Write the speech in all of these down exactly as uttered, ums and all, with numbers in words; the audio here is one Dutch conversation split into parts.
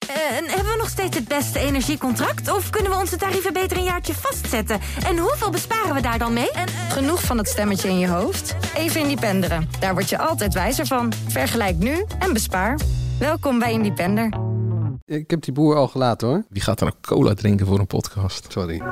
Uh, hebben we nog steeds het beste energiecontract? Of kunnen we onze tarieven beter een jaartje vastzetten? En hoeveel besparen we daar dan mee? En, uh... Genoeg van het stemmetje in je hoofd? Even Independeren. Daar word je altijd wijzer van. Vergelijk nu en bespaar. Welkom bij Independer. Ik heb die boer al gelaten, hoor. Wie gaat dan ook cola drinken voor een podcast? Sorry.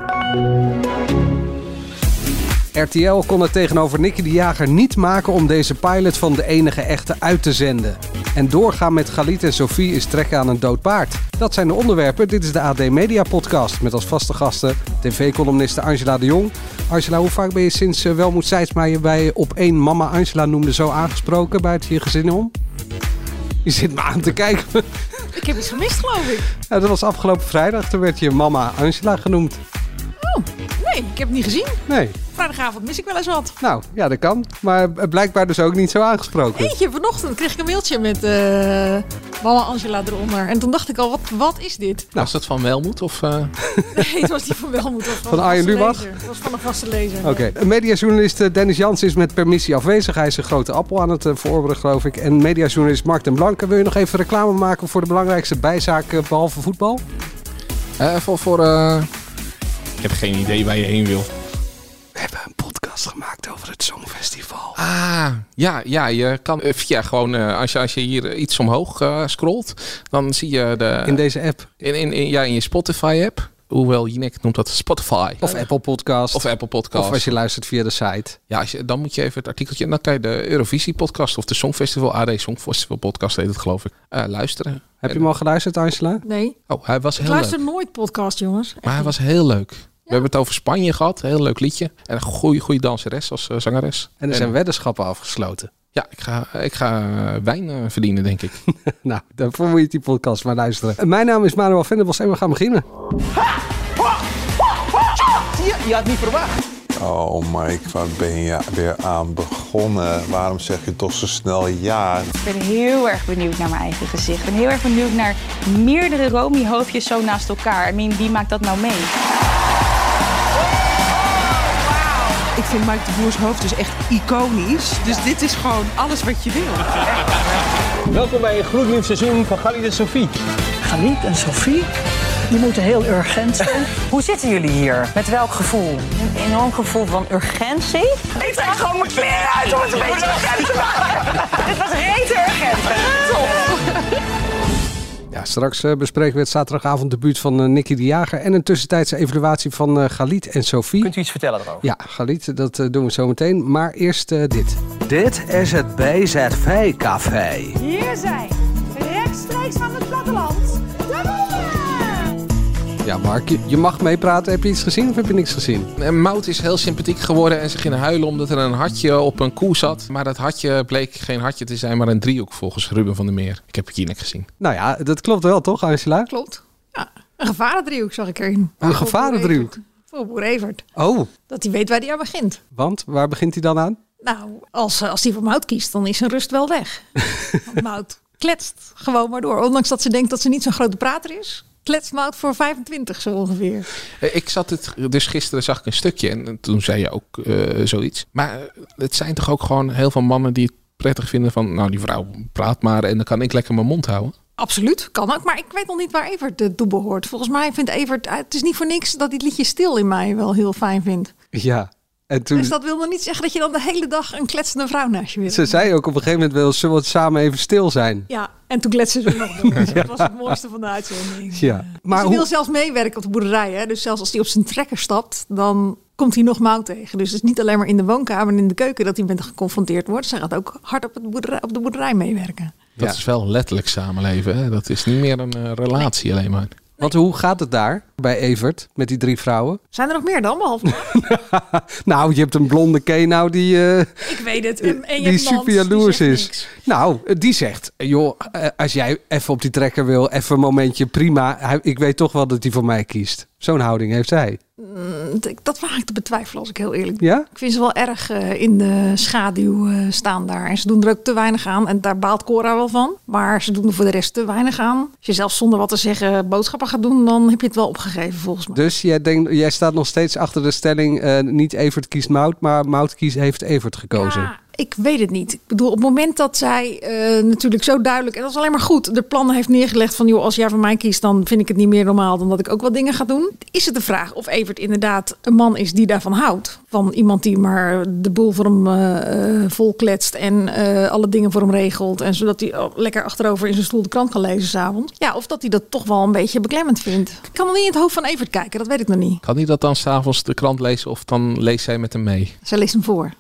R T L kon het tegenover Nicky de Jager niet maken om deze pilot van De Enige Echte uit te zenden. En doorgaan met Galit en Sophie is trekken aan een dood paard. Dat zijn de onderwerpen. Dit is de A D Media Podcast met als vaste gasten tv-columniste Angela de Jong. Angela, hoe vaak ben je sinds uh, Welmoed Seidsma je bij op één mama Angela noemde zo aangesproken buiten je gezin om? Je zit me aan te kijken. Ik heb iets gemist, geloof ik. Ja, dat was afgelopen vrijdag. Toen werd je mama Angela genoemd. Oh, nee, ik heb het niet gezien. Nee. Vrijdagavond mis ik wel eens wat. Nou, ja, dat kan. Maar blijkbaar dus ook niet zo aangesproken. Eentje, vanochtend kreeg ik een mailtje met uh, mama Angela eronder. En toen dacht ik al, wat, wat is dit? Nou, was dat van Welmoed? Of, uh... Nee, het was niet van Welmoed. Van, van Arjen Lubach? Het was van een vaste lezer. Oké. Okay. Mediajournalist Dennis Jansen is met permissie afwezig. Hij is een grote appel aan het uh, verorberen, geloof ik. En mediajournalist Mark den Blanke. Wil je nog even reclame maken voor de belangrijkste bijzaak uh, behalve voetbal? Uh, voor... voor uh... Ik heb geen idee waar je heen wil. We hebben een podcast gemaakt over het Songfestival. Ah, ja, ja je kan via gewoon, uh, als, je, als je hier iets omhoog uh, scrolt, dan zie je de... In deze app? In, in, in, ja, in je Spotify-app. Hoewel Jinek noemt dat Spotify. Of Apple Podcast. Of Apple Podcast. Of als je luistert via de site. Ja, als je, dan moet je even het artikeltje... En dan kan je de Eurovisie podcast of de Songfestival... A D Songfestival podcast heet het, geloof ik. Uh, luisteren. Heb je hem al geluisterd, Angela? Nee. Oh, hij was heel ik luister leuk. nooit podcast, jongens. Echt maar hij was heel leuk. We hebben het over Spanje gehad. Heel leuk liedje. En een goede, goede danseres als uh, zangeres. En er zijn en, weddenschappen afgesloten. Ja, ik ga, ik ga uh, wijn uh, verdienen, denk ik. Nou, daarvoor moet je die podcast maar luisteren. En mijn naam is Manuel Venderbos en we gaan beginnen. Zie je? Je had niet verwacht. Oh Mike, waar ben je weer aan begonnen? Waarom zeg je toch zo snel ja? Ik ben heel erg benieuwd naar mijn eigen gezicht. Ik ben heel erg benieuwd naar meerdere Romy-hoofdjes zo naast elkaar. I mean, wie maakt dat nou mee? Ik vind Mike de Boers hoofd dus echt iconisch. Dus ja. Dit is gewoon alles wat je wil. Welkom bij een gloednieuw seizoen van Galit en Sophie. Galit en Sophie? Die moeten heel urgent zijn. Hoe zitten jullie hier? Met welk gevoel? Een enorm gevoel van urgentie. Ik trek gewoon mijn kleren uit om het een beetje urgent te maken. Dit was reet urgent. Top. Ja, straks uh, bespreken we het zaterdagavond debuut van uh, Nicky de Jager en een tussentijdse evaluatie van uh, Galit en Sophie. Kunt u iets vertellen erover? Ja, Galit, dat uh, doen we zo meteen. Maar eerst uh, dit. Dit is het B Z V-café. Hier zijn, rechtstreeks van het platteland, de boeren! Ja, Mark, je, je mag meepraten. Heb je iets gezien of heb je niks gezien? En Mout is heel sympathiek geworden en ze ging huilen omdat er een hartje op een koe zat. Maar dat hartje bleek geen hartje te zijn, maar een driehoek volgens Ruben van der Meer. Ik heb het hier net gezien. Nou ja, dat klopt wel toch, Angela? Klopt. Ja, een gevarendriehoek zag ik erin. Een gevarendriehoek? Voor boer Evert. Oh. Dat hij weet waar hij aan begint. Want, waar begint hij dan aan? Nou, als, als hij voor Mout kiest, dan is zijn rust wel weg. Want Mout kletst gewoon maar door. Ondanks dat ze denkt dat ze niet zo'n grote prater is. Kletsmout voor vijfentwintig zo ongeveer. Ik zat het, dus gisteren zag ik een stukje en toen zei je ook uh, zoiets. Maar het zijn toch ook gewoon heel veel mannen die het prettig vinden van, nou die vrouw praat maar en dan kan ik lekker mijn mond houden. Absoluut, kan ook. Maar ik weet nog niet waar Evert uh, toe behoort. Volgens mij vindt Evert, uh, het is niet voor niks dat hij het liedje Stil in mij wel heel fijn vindt. Ja. En toen... Dus dat wil nog niet zeggen dat je dan de hele dag een kletsende vrouw naast je wil. Ze zei ook op een gegeven moment wel, zullen we samen even stil zijn? Ja, en toen kletsen ze nog door. Ja. Dat was het mooiste van de uitzending. Ja. Maar dus hij wil zelfs meewerken op de boerderij. Hè? Dus zelfs als hij op zijn trekker stapt, dan komt hij nog Mout tegen. Dus het is niet alleen maar in de woonkamer en in de keuken dat hij met hem geconfronteerd wordt. Zij gaat ook hard op, het boerderij, op de boerderij meewerken. Dat ja. is wel letterlijk samenleven. Hè? Dat is niet meer een uh, relatie nee. alleen maar. Want hoe gaat het daar bij Evert met die drie vrouwen? Zijn er nog meer dan, behalve? Nou, je hebt een blonde Kenau die... Uh, ik weet het. En je die hebt super jaloers is. Niks. Nou, die zegt... Joh, als jij even op die trekker wil, even een momentje, prima. Ik weet toch wel dat hij voor mij kiest. Zo'n houding heeft zij. Dat waag ik te betwijfelen, als ik heel eerlijk ben. Ja? Ik vind ze wel erg uh, in de schaduw uh, staan daar. En ze doen er ook te weinig aan. En daar baalt Cora wel van. Maar ze doen er voor de rest te weinig aan. Als je zelfs zonder wat te zeggen boodschappen gaat doen, dan heb je het wel opgegeven volgens mij. Dus jij, denkt, jij staat nog steeds achter de stelling, uh, niet Evert kiest Mout, maar Mout kiest heeft Evert gekozen. Ja, Ik weet het niet. Ik bedoel, op het moment dat zij uh, natuurlijk zo duidelijk... en dat is alleen maar goed, de plannen heeft neergelegd van... joh, als jij voor mij kiest, dan vind ik het niet meer normaal... dan dat ik ook wat dingen ga doen. Is het de vraag of Evert inderdaad een man is die daarvan houdt? Van iemand die maar de boel voor hem uh, volkletst... en uh, alle dingen voor hem regelt... en zodat hij oh, lekker achterover in zijn stoel de krant kan lezen 's avonds. Ja, of dat hij dat toch wel een beetje beklemmend vindt. Ik kan nog niet in het hoofd van Evert kijken, dat weet ik nog niet. Kan hij dat dan 's avonds de krant lezen of dan leest zij met hem mee? Zij leest hem voor.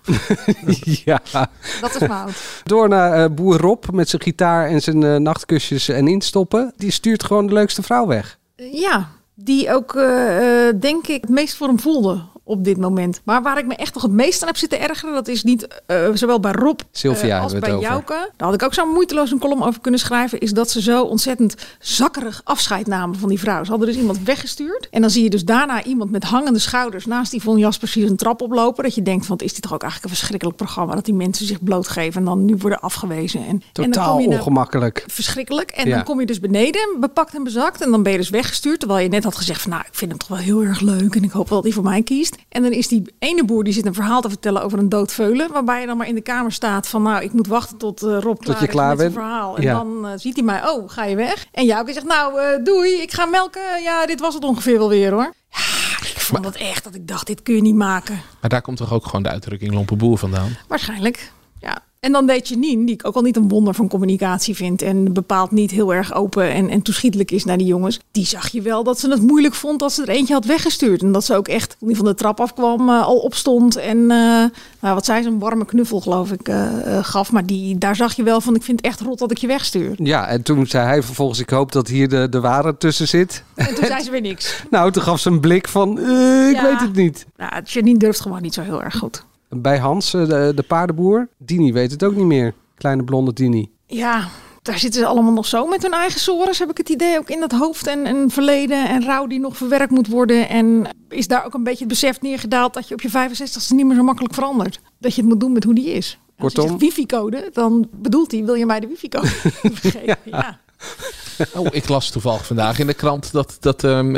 Ja. Dat is fout. Door naar uh, boer Rob met zijn gitaar en zijn uh, nachtkusjes en instoppen. Die stuurt gewoon de leukste vrouw weg. Uh, ja, die ook uh, uh, denk ik het meest voor hem voelde op dit moment. Maar waar ik me echt nog het meest aan heb zitten ergeren... dat is niet uh, zowel bij Rob Sylvia, uh, als bij Jouke. Daar had ik ook zo moeiteloos een column over kunnen schrijven... is dat ze zo ontzettend zakkerig afscheid namen van die vrouw. Ze hadden dus iemand weggestuurd. En dan zie je dus daarna iemand met hangende schouders... naast Yvonne Jaspers hier een trap oplopen. Dat je denkt, van, wat is dit toch ook eigenlijk een verschrikkelijk programma... dat die mensen zich blootgeven en dan nu worden afgewezen. En, Totaal en dan kom je ongemakkelijk. Naar, verschrikkelijk. En ja. dan kom je dus beneden, bepakt en bezakt... en dan ben je dus weggestuurd. Terwijl je net had gezegd van, nou, ik vind hem toch wel heel erg leuk... en ik hoop wel dat hij voor mij kiest. En dan is die ene boer die zit een verhaal te vertellen over een dood veulen... waarbij je dan maar in de kamer staat van... nou, ik moet wachten tot uh, Rob klaar, tot je klaar is met bent. zijn verhaal. En ja. dan uh, ziet hij mij, oh, ga je weg? En Jouke zegt, nou, uh, doei, ik ga melken. Ja, dit was het ongeveer wel weer, hoor. Ja, ik vond dat echt, dat ik dacht, dit kun je niet maken. Maar daar komt toch ook gewoon de uitdrukking lompe boer vandaan? Waarschijnlijk, ja. En dan deed Janine, die ik ook al niet een wonder van communicatie vind... en bepaald niet heel erg open en, en toeschietelijk is naar die jongens... die zag je wel dat ze het moeilijk vond dat ze er eentje had weggestuurd. En dat ze ook echt, toen die van de trap afkwam, uh, al opstond... en uh, nou, wat zei ze, een warme knuffel, geloof ik, uh, uh, gaf. Maar die, daar zag je wel van, ik vind het echt rot dat ik je wegstuur. Ja, en toen zei hij vervolgens, ik hoop dat hier de, de ware tussen zit. En toen zei ze weer niks. Nou, toen gaf ze een blik van, uh, ik ja, weet het niet. Nou, Janine durft gewoon niet zo heel erg goed. Bij Hans, de, de paardenboer, Dini weet het ook niet meer. Kleine blonde Dini. Ja, daar zitten ze allemaal nog zo met hun eigen sores, heb ik het idee. Ook in dat hoofd en, en verleden en rouw die nog verwerkt moet worden. En is daar ook een beetje het besef neergedaald dat je op je vijfenzestigste niet meer zo makkelijk verandert. Dat je het moet doen met hoe die is. Kortom. Als je zegt wifi-code, dan bedoelt hij, wil je mij de wifi-code vergeven? ja. ja. Oh, ik las toevallig vandaag in de krant dat, dat um, uh,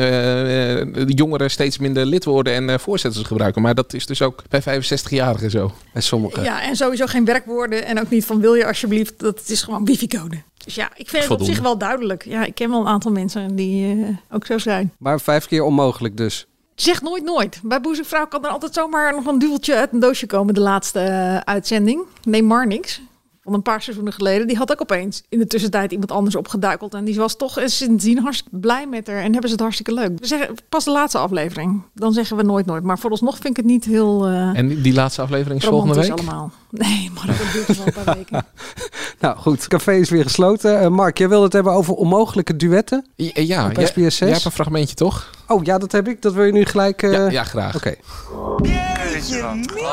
de jongeren steeds minder lid worden en uh, voorzetters gebruiken. Maar dat is dus ook bij vijfenzestig-jarigen zo. Bij sommigen. Ja, en sowieso geen werkwoorden en ook niet van wil je alsjeblieft. Dat is gewoon wifi-code. Dus ja, ik vind het Voldoende. Op zich wel duidelijk. Ja, ik ken wel een aantal mensen die uh, ook zo zijn. Maar vijf keer onmogelijk dus. Zeg nooit nooit. Bij Boezemvrouw kan er altijd zomaar nog een duveltje uit een doosje komen de laatste uh, uitzending. Nee, maar niks. Van een paar seizoenen geleden. Die had ook opeens in de tussentijd iemand anders opgeduikeld. En die was toch sindsdien hartstikke blij met haar. En hebben ze het hartstikke leuk. We zeggen pas de laatste aflevering. Dan zeggen we nooit nooit. Maar vooralsnog vind ik het niet heel uh, En die laatste aflevering is volgende week? allemaal. Nee, maar dat duurt dus wel een paar weken. Nou goed, het café is weer gesloten. Uh, Mark, jij wilde het hebben over onmogelijke duetten? Ja, ja op S B S zes. Jij hebt een fragmentje, toch? Oh ja, dat heb ik. Dat wil je nu gelijk... Uh... Ja, ja, graag. Oké. Okay. Jeetje,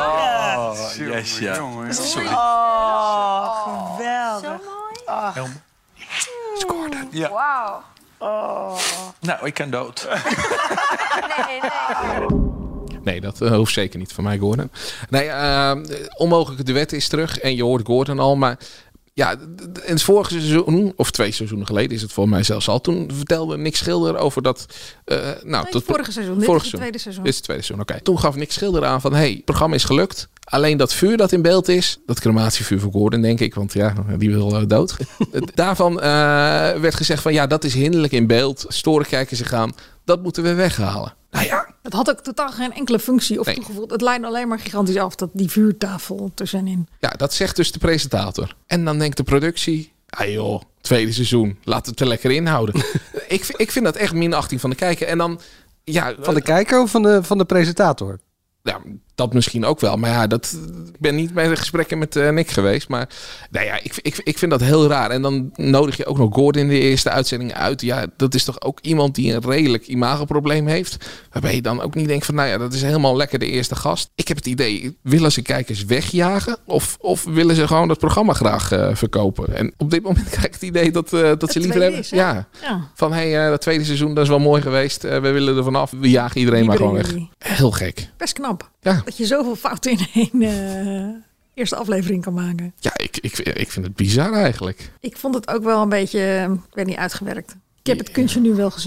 oh, yes, ja. Sorry. Oh, geweldig. Zo mooi. Oh. Scoorde. Ja. Wauw. Oh. Nou, ik kan dood. nee, nee. Nee, dat uh, hoeft zeker niet van mij, Gordon. Nee, uh, onmogelijke duet is terug. En je hoort Gordon al, maar... Ja, in het vorige seizoen, of twee seizoenen geleden is het voor mij zelfs al. Toen vertelde Nick Schilder over dat... Uh, nou, nee, dat vorige seizoen, dit is het tweede seizoen. Dit is het tweede seizoen, oké. Okay. Toen gaf Nick Schilder aan van, hey, het programma is gelukt. Alleen dat vuur dat in beeld is, dat crematievuur voor Gordon, denk ik. Want ja, die wil uh, dood. Daarvan uh, werd gezegd van, ja, dat is hinderlijk in beeld. Storen kijken zich aan. Dat moeten we weghalen. Nou ja. Het had ook totaal geen enkele functie of nee. toegevoegd. Het leidde alleen maar gigantisch af, dat die vuurtafel tussenin. Ja, dat zegt dus de presentator. En dan denkt de productie... Ah joh, tweede seizoen. Laten we het er lekker inhouden. ik, ik vind dat echt minachting van de kijker. En dan... Ja, van de kijker of van de, van de presentator? Ja, dat misschien ook wel. Maar ja, dat, ik ben niet bij de gesprekken met uh, Nick geweest. Maar nou ja, ik, ik, ik vind dat heel raar. En dan nodig je ook nog Gordon in de eerste uitzending uit. Ja, dat is toch ook iemand die een redelijk imagoprobleem heeft. Waarbij je dan ook niet denkt van, nou ja, dat is helemaal lekker de eerste gast. Ik heb het idee, willen ze kijkers wegjagen? Of, of willen ze gewoon dat programma graag uh, verkopen? En op dit moment krijg ik het idee dat, uh, dat ze liever hebben. Is, ja. ja. Van, hé, hey, uh, dat tweede seizoen, dat is wel mooi geweest. Uh, we willen er vanaf. We jagen iedereen die maar gewoon weg. Die. Heel gek. Best knap. Ja. Dat je zoveel fouten in één uh, eerste aflevering kan maken. Ja, ik, ik, ik vind het bizar eigenlijk. Ik vond het ook wel een beetje, ik weet niet, uitgewerkt. Ik heb het kunstje nu wel gezien.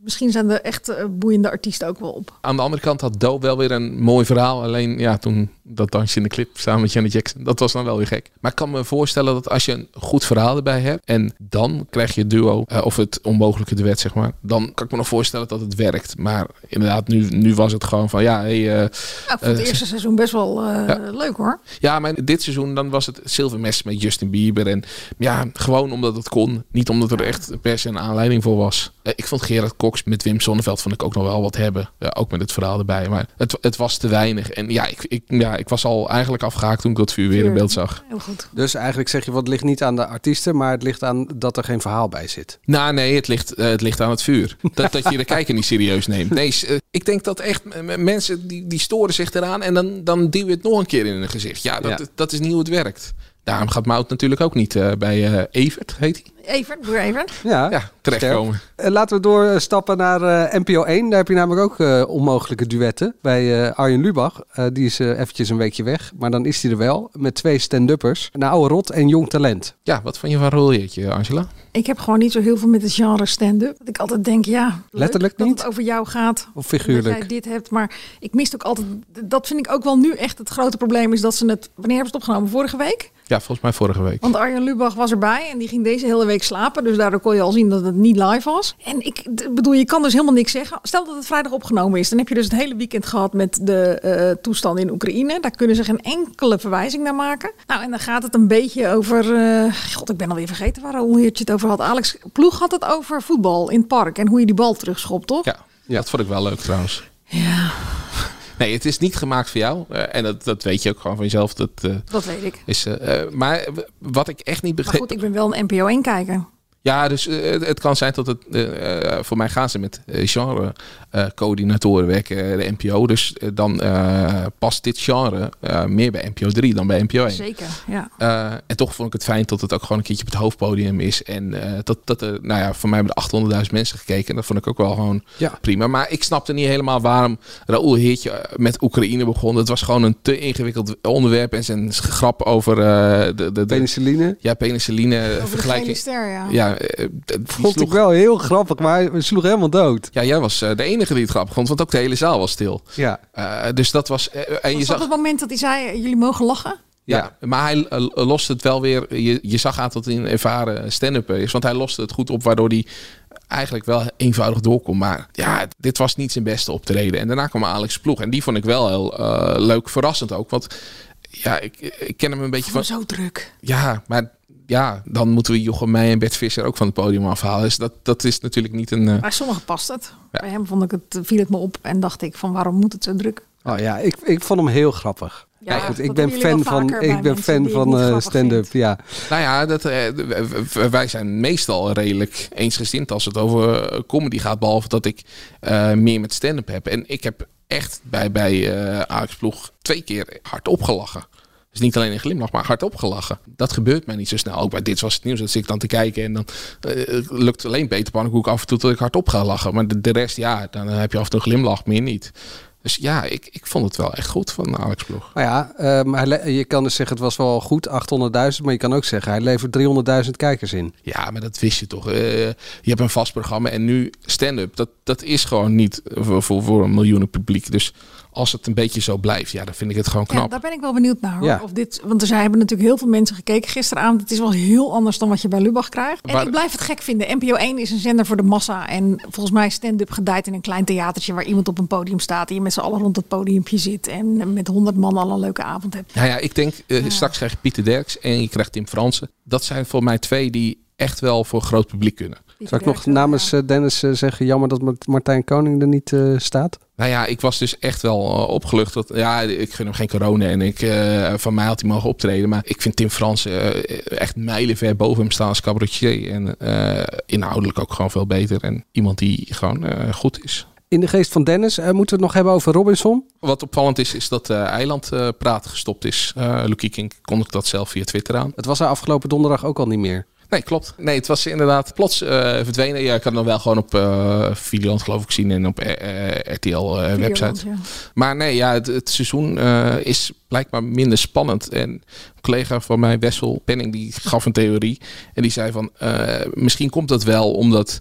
Misschien zijn de echt uh, boeiende artiesten ook wel op. Aan de andere kant had Doe wel weer een mooi verhaal. Alleen ja, toen dat dansje in de clip samen met Janet Jackson, dat was dan wel weer gek. Maar ik kan me voorstellen dat als je een goed verhaal erbij hebt en dan krijg je het duo, uh, of het onmogelijke duet, zeg maar. Dan kan ik me nog voorstellen dat het werkt. Maar inderdaad, nu, nu was het gewoon van ja... Hey, uh, ja, ik vond het uh, eerste seizoen best wel uh, ja. leuk hoor. Ja, maar dit seizoen dan was het zilvermes met Justin Bieber. En ja, gewoon omdat het kon. Niet omdat er echt per se een aanleiding voor was. Uh, ik vond Gerard Cox met Wim Sonneveld vond ik ook nog wel wat hebben. Uh, ook met het verhaal erbij. Maar het, het was te weinig. En ja ik, ik, ja, ik was al eigenlijk afgehaakt toen ik dat vuur weer in beeld zag. Heel goed. Dus eigenlijk zeg je, wat ligt niet aan de artiesten, maar het ligt aan dat er geen verhaal bij zit. Nou nee, het ligt, uh, het ligt aan het vuur. Dat, dat je de kijker niet serieus neemt. Nee, uh, ik denk dat echt uh, mensen die, die storen zich eraan en dan, dan duw je het nog een keer in hun gezicht. Ja, dat, ja. dat is niet hoe het werkt. Daarom gaat Mout natuurlijk ook niet uh, bij uh, Evert, heet hij? Evert, broer Evert. Ja, ja terechtkomen. Uh, laten we doorstappen naar uh, N P O één. Daar heb je namelijk ook uh, onmogelijke duetten bij uh, Arjen Lubach. Uh, die is uh, eventjes een weekje weg, maar dan is hij er wel. Met twee stand-uppers. Een oude rot en jong talent. Ja, wat vond je van Roljeetje, Angela? Ik heb gewoon niet zo heel veel met het genre stand-up. Dat ik altijd denk, ja, leuk, letterlijk dat niet? het over jou gaat. Of figuurlijk? Dat jij dit hebt, maar ik mist ook altijd... Dat vind ik ook wel nu echt het grote probleem is dat ze het... Wanneer hebben ze het opgenomen? Vorige week? Ja, volgens mij vorige week. Want Arjen Lubach was erbij en die ging deze hele week slapen. Dus daardoor kon je al zien dat het niet live was. En ik bedoel, je kan dus helemaal niks zeggen. Stel dat het vrijdag opgenomen is. Dan heb je dus het hele weekend gehad met de uh, toestand in Oekraïne. Daar kunnen ze geen enkele verwijzing naar maken. Nou, en dan gaat het een beetje over... Uh, God, ik ben alweer vergeten waar Raoul Heertje het over had. Alex Ploeg had het over voetbal in het park. En hoe je die bal terugschopt, toch? Ja, ja, dat vond ik wel leuk trouwens. Ja... Nee, het is niet gemaakt voor jou. Uh, en dat, dat weet je ook gewoon van jezelf. Dat, uh, dat weet ik. Is, uh, maar wat ik echt niet begreep... Maar goed, ik ben wel een N P O één kijker. Ja, dus uh, het kan zijn dat het... Uh, voor mij gaan ze met uh, genre uh, coördinatoren werken, de N P O. Dus uh, dan uh, past dit genre uh, meer bij N P O drie dan bij N P O één. Zeker, ja. Uh, en toch vond ik het fijn dat het ook gewoon een keertje op het hoofdpodium is. En uh, dat, dat er, nou ja, voor mij hebben er achthonderdduizend mensen gekeken. Dat vond ik ook wel gewoon ja. prima. Maar ik snapte niet helemaal waarom Raoul Heertje met Oekraïne begon. Het was gewoon een te ingewikkeld onderwerp. En zijn grap over uh, de, de, de... Penicilline? Ja, penicilline. Over vergelijking. De ster, ja. ja uh, vond sloeg... ik wel heel grappig, maar hij sloeg helemaal dood. Ja, jij was uh, de enige die het grappig vond, want ook de hele zaal was stil. Ja. Uh, dus dat was... Uh, en was je dat zag... het moment dat hij zei, jullie mogen lachen? Ja, ja, maar hij uh, loste het wel weer... Je, je zag aan dat hij een ervaren stand-up is, want hij loste het goed op, waardoor hij eigenlijk wel eenvoudig doorkomt. Maar ja, dit was niet zijn beste optreden. En daarna kwam Alex Ploeg. En die vond ik wel heel uh, leuk, verrassend ook. Want ja, ik, ik ken hem een beetje van... Zo druk. Ja, maar... Ja, dan moeten we Jochem Meijer en Bert Visser ook van het podium afhalen. Dus dat, dat is natuurlijk niet een... Uh... Bij sommigen past het. Ja. Bij hem vond ik het, viel het me op en dacht ik van waarom moet het zo druk? Oh ja, ik, ik vond hem heel grappig. Ja, ja, goed, ik ben fan van, ik ben fan van uh, stand-up. Ja. Nou ja, dat, uh, wij zijn meestal redelijk eensgezind als het over uh, comedy gaat. Behalve dat ik uh, meer met stand-up heb. En ik heb echt bij, bij uh, Alex Ploeg twee keer hard opgelachen. Dus niet alleen een glimlach, maar hard opgelachen. Dat gebeurt mij niet zo snel. Ook bij Dit Was Het Nieuws, dat zit ik dan te kijken. En dan uh, lukt alleen Peter Pannenkoek af en toe dat ik hard op ga lachen. Maar de, de rest, ja, dan heb je af en toe een glimlach, meer niet. Dus ja, ik, ik vond het wel echt goed van Alex Ploeg. Nou ja, um, hij, je kan dus zeggen het was wel goed, achthonderdduizend. Maar je kan ook zeggen hij levert driehonderdduizend kijkers in. Ja, maar dat wist je toch. Uh, je hebt een vast programma en nu stand-up. Dat, dat is gewoon niet voor, voor, voor een miljoenen publiek. Dus als het een beetje zo blijft, ja, dan vind ik het gewoon knap. Ja, daar ben ik wel benieuwd naar. Hoor. Ja. Of dit, want er zijn, hebben natuurlijk heel veel mensen gekeken gisteravond. Het is wel heel anders dan wat je bij Lubach krijgt. En Waar... ik blijf het gek vinden. N P O één is een zender voor de massa. En volgens mij stand-up gedijt in een klein theatertje waar iemand op een podium staat. En je met z'n allen rond het podiumpje zit. En met honderd man al een leuke avond hebt. Ja, ja ik denk, uh, ja. straks krijg je Pieter Derks en je krijgt Tim Fransen. Dat zijn voor mij twee die echt wel voor groot publiek kunnen. Zal ik nog namens uh, Dennis uh, zeggen, jammer dat Martijn Koning er niet uh, staat? Nou ja, ik was dus echt wel uh, opgelucht. Dat, ja, ik gun hem geen corona en ik, uh, van mij had hij mogen optreden. Maar ik vind Tim Fransen uh, echt mijlenver boven hem staan als cabaretier. En uh, inhoudelijk ook gewoon veel beter. En iemand die gewoon uh, goed is. In de geest van Dennis, uh, moeten we het nog hebben over Robinson? Wat opvallend is, is dat uh, Eilandpraat uh, gestopt is. Uh, Lucie Kink kondigde dat zelf via Twitter aan. Het was er afgelopen donderdag ook al niet meer. Nee, klopt. Nee, het was inderdaad plots uh, verdwenen. Ja, ik kan het nog wel gewoon op uh, Videoland geloof ik zien en op uh, R T L uh, website. Ja. Maar nee, ja, het, het seizoen uh, is blijkbaar minder spannend. En een collega van mij, Wessel Penning, die gaf een theorie. En die zei van, uh, misschien komt dat wel omdat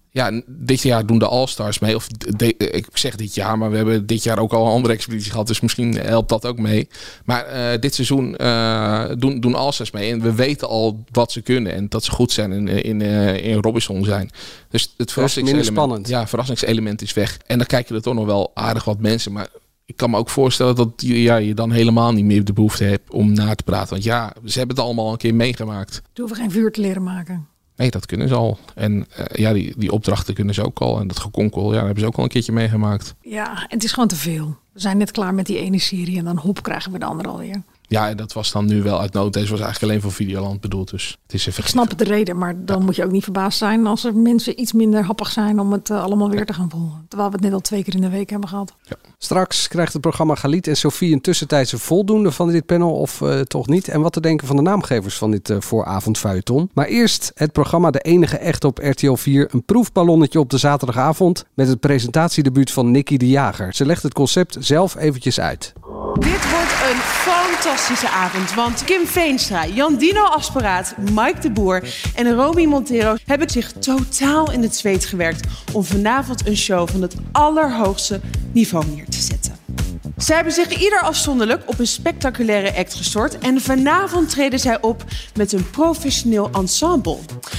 Ja, dit jaar doen de All-Stars mee. Of de, ik zeg dit jaar, maar we hebben dit jaar ook al een andere expeditie gehad. Dus misschien helpt dat ook mee. Maar uh, dit seizoen uh, doen, doen All-Stars mee. En we weten al wat ze kunnen. En dat ze goed zijn in, in, uh, in Robinson zijn. Dus het verrassingselement, ja, verrassingselement is weg. En dan kijken er toch nog wel aardig wat mensen. Maar ik kan me ook voorstellen dat ja, je dan helemaal niet meer de behoefte hebt om na te praten. Want ja, ze hebben het allemaal een keer meegemaakt. Ze hoeven geen vuur te leren maken. Nee, dat kunnen ze al. En uh, ja, die, die opdrachten kunnen ze ook al. En dat gekonkel, ja, dat hebben ze ook al een keertje meegemaakt. Ja, het is gewoon te veel. We zijn net klaar met die ene serie en dan hop krijgen we de andere alweer. Ja, en dat was dan nu wel uit nood. Deze was eigenlijk alleen voor Videoland bedoeld. Dus het is even. Ik snap de reden, maar dan ja. moet je ook niet verbaasd zijn als er mensen iets minder happig zijn om het uh, allemaal weer te gaan volgen. Terwijl we het net al twee keer in de week hebben gehad. Ja. Straks krijgt het programma Galit en Sophie een tussentijdse voldoende van dit panel of uh, toch niet. En wat te denken van de naamgevers van dit uh, vooravondfeuilleton. Maar eerst het programma De Enige Echte op R T L vier. Een proefballonnetje op de zaterdagavond met het presentatiedebuut van Nikki de Jager. Ze legt het concept zelf eventjes uit. Dit wordt een fantastische avond, want Kim Veenstra, Jandino Asperaat, Mike de Boer en Romy Montero hebben zich totaal in het zweet gewerkt om vanavond een show van het allerhoogste niveau neer te zetten. Zij hebben zich ieder afzonderlijk op een spectaculaire act gestort en vanavond treden zij op met een professioneel ensemble.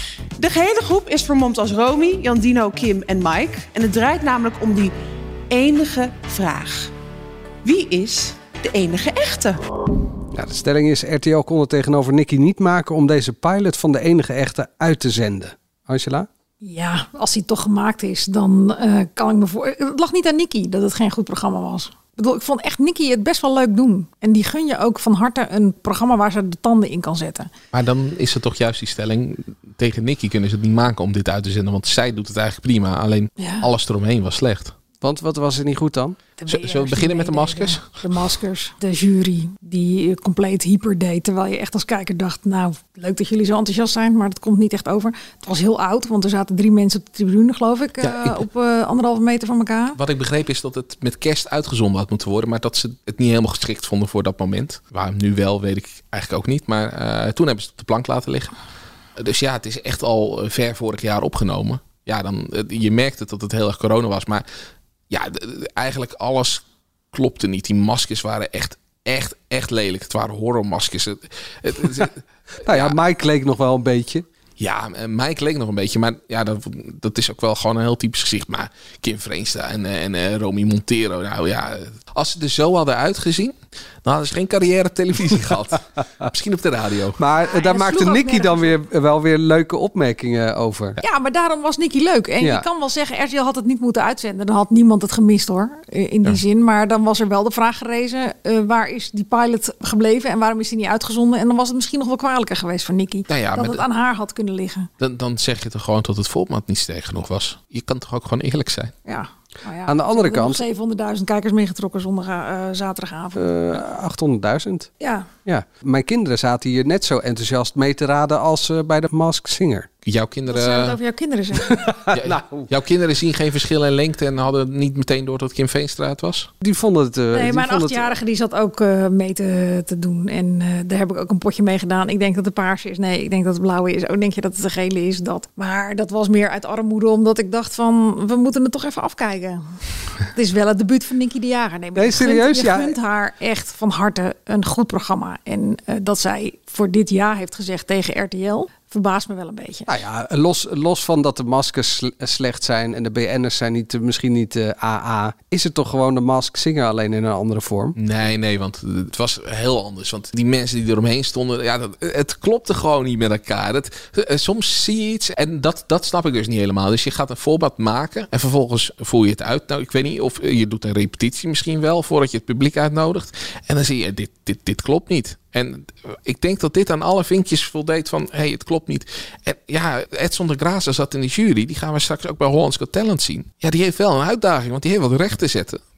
De gehele groep is vermomd als Romy, Jandino, Kim en Mike en het draait namelijk om die enige vraag. Wie is de enige echte? Ja, de stelling is, R T L kon het tegenover Nikki niet maken om deze pilot van De Enige Echte uit te zenden. Angela? Ja, als hij toch gemaakt is, dan uh, kan ik me voor... Het lag niet aan Nikki dat het geen goed programma was. Ik bedoel, ik vond echt Nikki het best wel leuk doen. En die gun je ook van harte een programma waar ze de tanden in kan zetten. Maar dan is het toch juist die stelling, tegen Nikki kunnen ze het niet maken om dit uit te zenden. Want zij doet het eigenlijk prima, alleen ja. alles eromheen was slecht. Want wat was er niet goed dan? Zullen we beginnen met de maskers? De maskers, de jury die compleet hyper deed. Terwijl je echt als kijker dacht, nou leuk dat jullie zo enthousiast zijn, maar dat komt niet echt over. Het was heel oud, want er zaten drie mensen op de tribune, geloof ik, ja, ik uh, op uh, anderhalve meter van elkaar. Wat ik begreep is dat het met kerst uitgezonden had moeten worden, maar dat ze het niet helemaal geschikt vonden voor dat moment. Waarom nu wel, weet ik eigenlijk ook niet. Maar uh, toen hebben ze het op de plank laten liggen. Dus ja, het is echt al ver vorig jaar opgenomen. Ja, dan, je merkte dat het heel erg corona was, maar ja, d- d- eigenlijk alles klopte niet. Die maskers waren echt, echt, echt lelijk. Het waren horrormaskers. Het, het, het, het, nou ja, ja, Mike leek nog wel een beetje. Ja, Mike leek nog een beetje. Maar ja, dat, dat is ook wel gewoon een heel typisch gezicht. Maar Kim Veenstra en, en uh, Romy Montero. Nou ja, als ze er zo hadden uitgezien, dan hadden ze geen carrière op televisie gehad. Misschien op de radio. Maar uh, daar maakte Nikki dan weer wel weer leuke opmerkingen over. Ja, maar daarom was Nikki leuk. En ja. je kan wel zeggen, R T L had het niet moeten uitzenden. Dan had niemand het gemist hoor, in die ja. zin. Maar dan was er wel de vraag gerezen, uh, waar is die pilot gebleven en waarom is die niet uitgezonden? En dan was het misschien nog wel kwalijker geweest voor Nikki. Nou ja, dat het de... aan haar had kunnen liggen. Dan, dan zeg je toch gewoon dat het format niet sterk genoeg was. Je kan toch ook gewoon eerlijk zijn? Ja. Nou ja, aan de andere kant... zevenhonderdduizend kijkers meegetrokken zondag, uh, zaterdagavond. Uh, achthonderdduizend. Ja. ja. Mijn kinderen zaten hier net zo enthousiast mee te raden als uh, bij de Masked Singer. Jouw kinderen... Wat zou het over jouw kinderen zeggen? ja, nou. Jouw kinderen zien geen verschil in lengte en hadden niet meteen door dat Kim Veenstra het was? Die vonden het... Uh, nee, mijn achtjarige die zat ook uh, mee te, te doen. En uh, daar heb ik ook een potje mee gedaan. Ik denk dat het paarse is. Nee, ik denk dat het blauwe is. Oh, denk je dat het de gele is? Dat. Maar dat was meer uit armoede, omdat ik dacht van, we moeten het toch even afkijken. Het is wel het debuut van Nikki de Jager. Nee, nee serieus? Gunt, je ja. gunt haar echt van harte een goed programma. En uh, dat zij voor dit jaar heeft gezegd tegen R T L... verbaast me wel een beetje. Nou ja, los, los van dat de maskers slecht zijn en de B N'ers zijn niet, misschien niet uh, A A, is het toch gewoon de Masked Singer alleen in een andere vorm? Nee, nee, want het was heel anders. Want die mensen die eromheen stonden, ja, dat, het klopte gewoon niet met elkaar. Het, soms zie je iets en dat, dat snap ik dus niet helemaal. Dus je gaat een voorbeeld maken en vervolgens voer je het uit. Nou, ik weet niet of je doet een repetitie misschien wel voordat je het publiek uitnodigt. En dan zie je, dit, dit, dit klopt niet. En ik denk dat dit aan alle vinkjes voldeed van, hé, hey, het klopt niet. En ja, Edson de Graza zat in de jury. Die gaan we straks ook bij Hollands Got Talent zien. Ja, die heeft wel een uitdaging, want die heeft wat recht te zetten.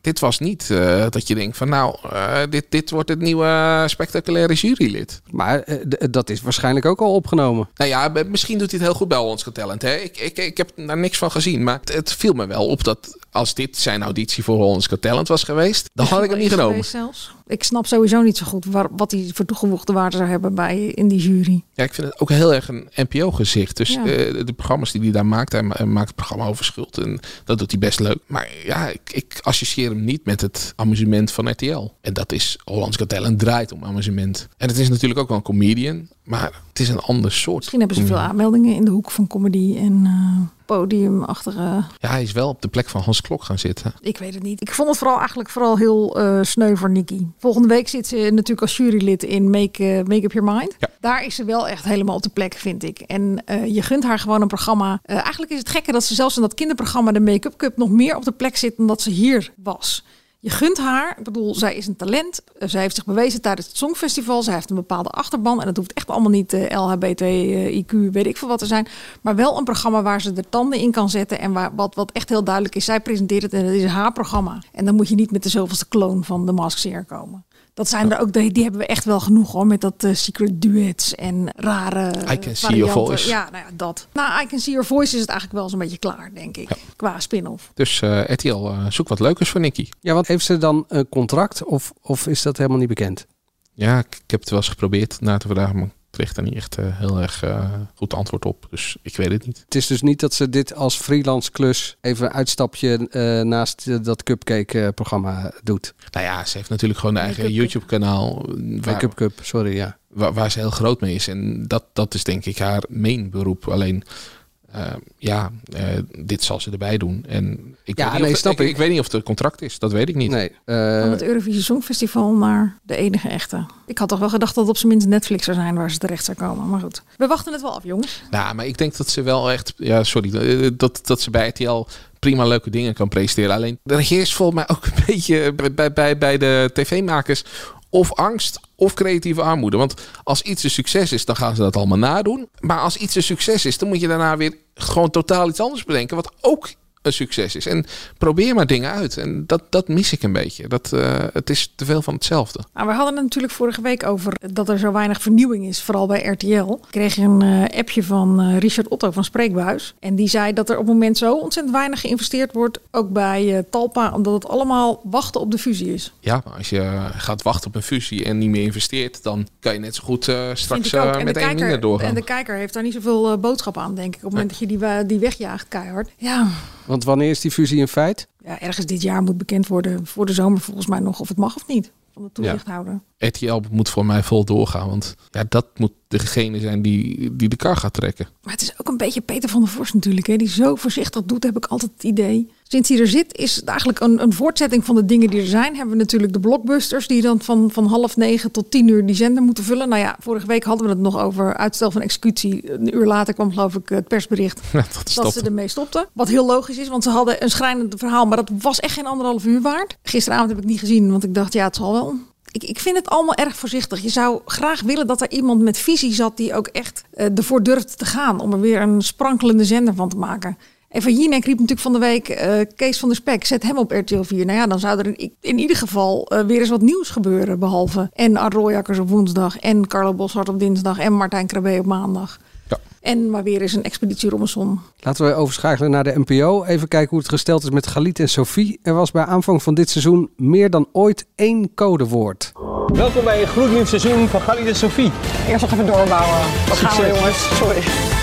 dit was niet uh, dat je denkt van nou, uh, dit, dit wordt het nieuwe spectaculaire jurylid. Maar uh, d- dat is waarschijnlijk ook al opgenomen. Nou ja, misschien doet hij het heel goed bij Hollands Got Talent. Hè? Ik, ik, ik heb daar niks van gezien. Maar het, het viel me wel op dat als dit zijn auditie voor Hollands Got Talent was geweest, dan had ik hem niet genomen. Zelfs. Ik snap sowieso niet zo goed waar, wat hij voor toegevoegde waarde zou hebben bij in die jury. Ja, ik vind het ook heel erg een N P O-gezicht. Dus ja. uh, de programma's die hij daar maakt, hij maakt het programma over schuld. En dat doet hij best leuk. Maar ja, ik, ik associeer hem niet met het amusement van R T L. En dat is, Hollands Got Talent draait om amusement. En het is natuurlijk ook wel een comedian, maar het is een ander soort. Misschien hebben ze veel aanmeldingen in de hoek van comedy en uh, podiumachtige. Ja, hij is wel op de plek van Hans Klok gaan zitten. Ik weet het niet. Ik vond het vooral eigenlijk vooral heel uh, sneu voor Nikki. Volgende week zit ze natuurlijk als jurylid in Make, uh, Make Up Your Mind. Ja. Daar is ze wel echt helemaal op de plek, vind ik. En uh, je gunt haar gewoon een programma. Uh, eigenlijk is het gekke dat ze zelfs in dat kinderprogramma de Make-up Cup nog meer op de plek zit dan dat ze hier was. Je gunt haar, ik bedoel, zij is een talent. Zij heeft zich bewezen tijdens het Songfestival. Zij heeft een bepaalde achterban. En dat hoeft echt allemaal niet uh, L H B T I Q, weet ik veel wat te zijn. Maar wel een programma waar ze de tanden in kan zetten. En waar, wat, wat echt heel duidelijk is. Zij presenteert het en het is haar programma. En dan moet je niet met de zoveelste kloon van The Masked Singer komen. Dat zijn ja. er ook, die, die hebben we echt wel genoeg hoor. Met dat uh, secret duets en rare I Can varianten. See Your Voice. Ja, nou ja, dat. Nou, I Can See Your Voice is het eigenlijk wel zo'n beetje klaar, denk ik. Ja. Qua spin-off. Dus uh, R T L, uh, zoek wat leukers voor Nikki. Ja, want heeft ze dan een contract of, of is dat helemaal niet bekend? Ja, ik, ik heb het wel eens geprobeerd na te vragen, maar ik kreeg daar niet echt uh, heel erg uh, goed antwoord op. Dus ik weet het niet. Het is dus niet dat ze dit als freelance klus even een uitstapje uh, naast uh, dat Cupcake uh, programma doet. Nou ja, ze heeft natuurlijk gewoon een eigen YouTube kanaal. Make-up Cup, sorry, ja. Waar, waar ze heel groot mee is. En dat, dat is denk ik haar main beroep. Alleen, uh, ja, uh, dit zal ze erbij doen. En ik, ja, weet nee, niet of, snap ik, ik. ik weet niet of het een contract is. Dat weet ik niet. Nee, uh... Van het Eurovisie Songfestival naar de enige echte. Ik had toch wel gedacht dat het op zijn minst Netflix zou zijn waar ze terecht zou komen. Maar goed, we wachten het wel af, jongens. Nou, maar ik denk dat ze wel echt... Ja, sorry. Dat, dat ze bij R T L prima leuke dingen kan presteren. Alleen, er heerst volgens mij ook een beetje bij, bij, bij de tv-makers of angst of creatieve armoede. Want als iets een succes is, dan gaan ze dat allemaal nadoen. Maar als iets een succes is, dan moet je daarna weer gewoon totaal iets anders bedenken. Wat ook een succes is. En probeer maar dingen uit. En dat, dat mis ik een beetje. Dat, uh, het is te veel van hetzelfde. Nou, we hadden het natuurlijk vorige week over dat er zo weinig vernieuwing is. Vooral bij R T L. Ik kreeg een uh, appje van uh, Richard Otto van Spreekbuis. En die zei dat er op het moment zo ontzettend weinig geïnvesteerd wordt. Ook bij uh, Talpa. Omdat het allemaal wachten op de fusie is. Ja, maar als je gaat wachten op een fusie en niet meer investeert, dan kan je net zo goed uh, straks uh, met één minder doorgaan. En de kijker heeft daar niet zoveel uh, boodschap aan, denk ik. Op het moment dat je die, die wegjaagt keihard. Ja. Want wanneer is die fusie in feit? Ja, ergens dit jaar moet bekend worden, voor de zomer volgens mij nog, of het mag of niet. Van de toezichthouder. Ja. R T L moet voor mij vol doorgaan, want ja, dat moet degene zijn die, die de kar gaat trekken. Maar het is ook een beetje Peter van der Vorst natuurlijk, hè, die zo voorzichtig doet, heb ik altijd het idee. Sinds hij er zit, is het eigenlijk een, een voortzetting van de dingen die er zijn. Hebben we natuurlijk de blockbusters die dan van, van half negen tot tien uur die zender moeten vullen. Nou ja, vorige week hadden we het nog over uitstel van executie. Een uur later kwam geloof ik het persbericht ja, dat, dat ze ermee stopten. Wat heel logisch is, want ze hadden een schrijnend verhaal, maar dat was echt geen anderhalf uur waard. Gisteravond heb ik niet gezien, want ik dacht ja, het zal wel. Ik, ik vind het allemaal erg voorzichtig. Je zou graag willen dat er iemand met visie zat die ook echt uh, ervoor durft te gaan om er weer een sprankelende zender van te maken. En van Jinek riep natuurlijk van de week uh, Kees van der Spek, zet hem op R T L vier. Nou ja, dan zou er in, in ieder geval uh, weer eens wat nieuws gebeuren. Behalve en Art Rooijakkers op woensdag en Carlo Boszhard op dinsdag en Martijn Krabbe op maandag. Ja. En maar weer eens een Expeditie Robinson. Laten we overschakelen naar de N P O. Even kijken hoe het gesteld is met Galit en Sophie. Er was bij aanvang van dit seizoen meer dan ooit één codewoord. Welkom bij een gloednieuw seizoen van Galit en Sophie. Eerst nog even doorbouwen. Wat gaan we, jongens? Sorry.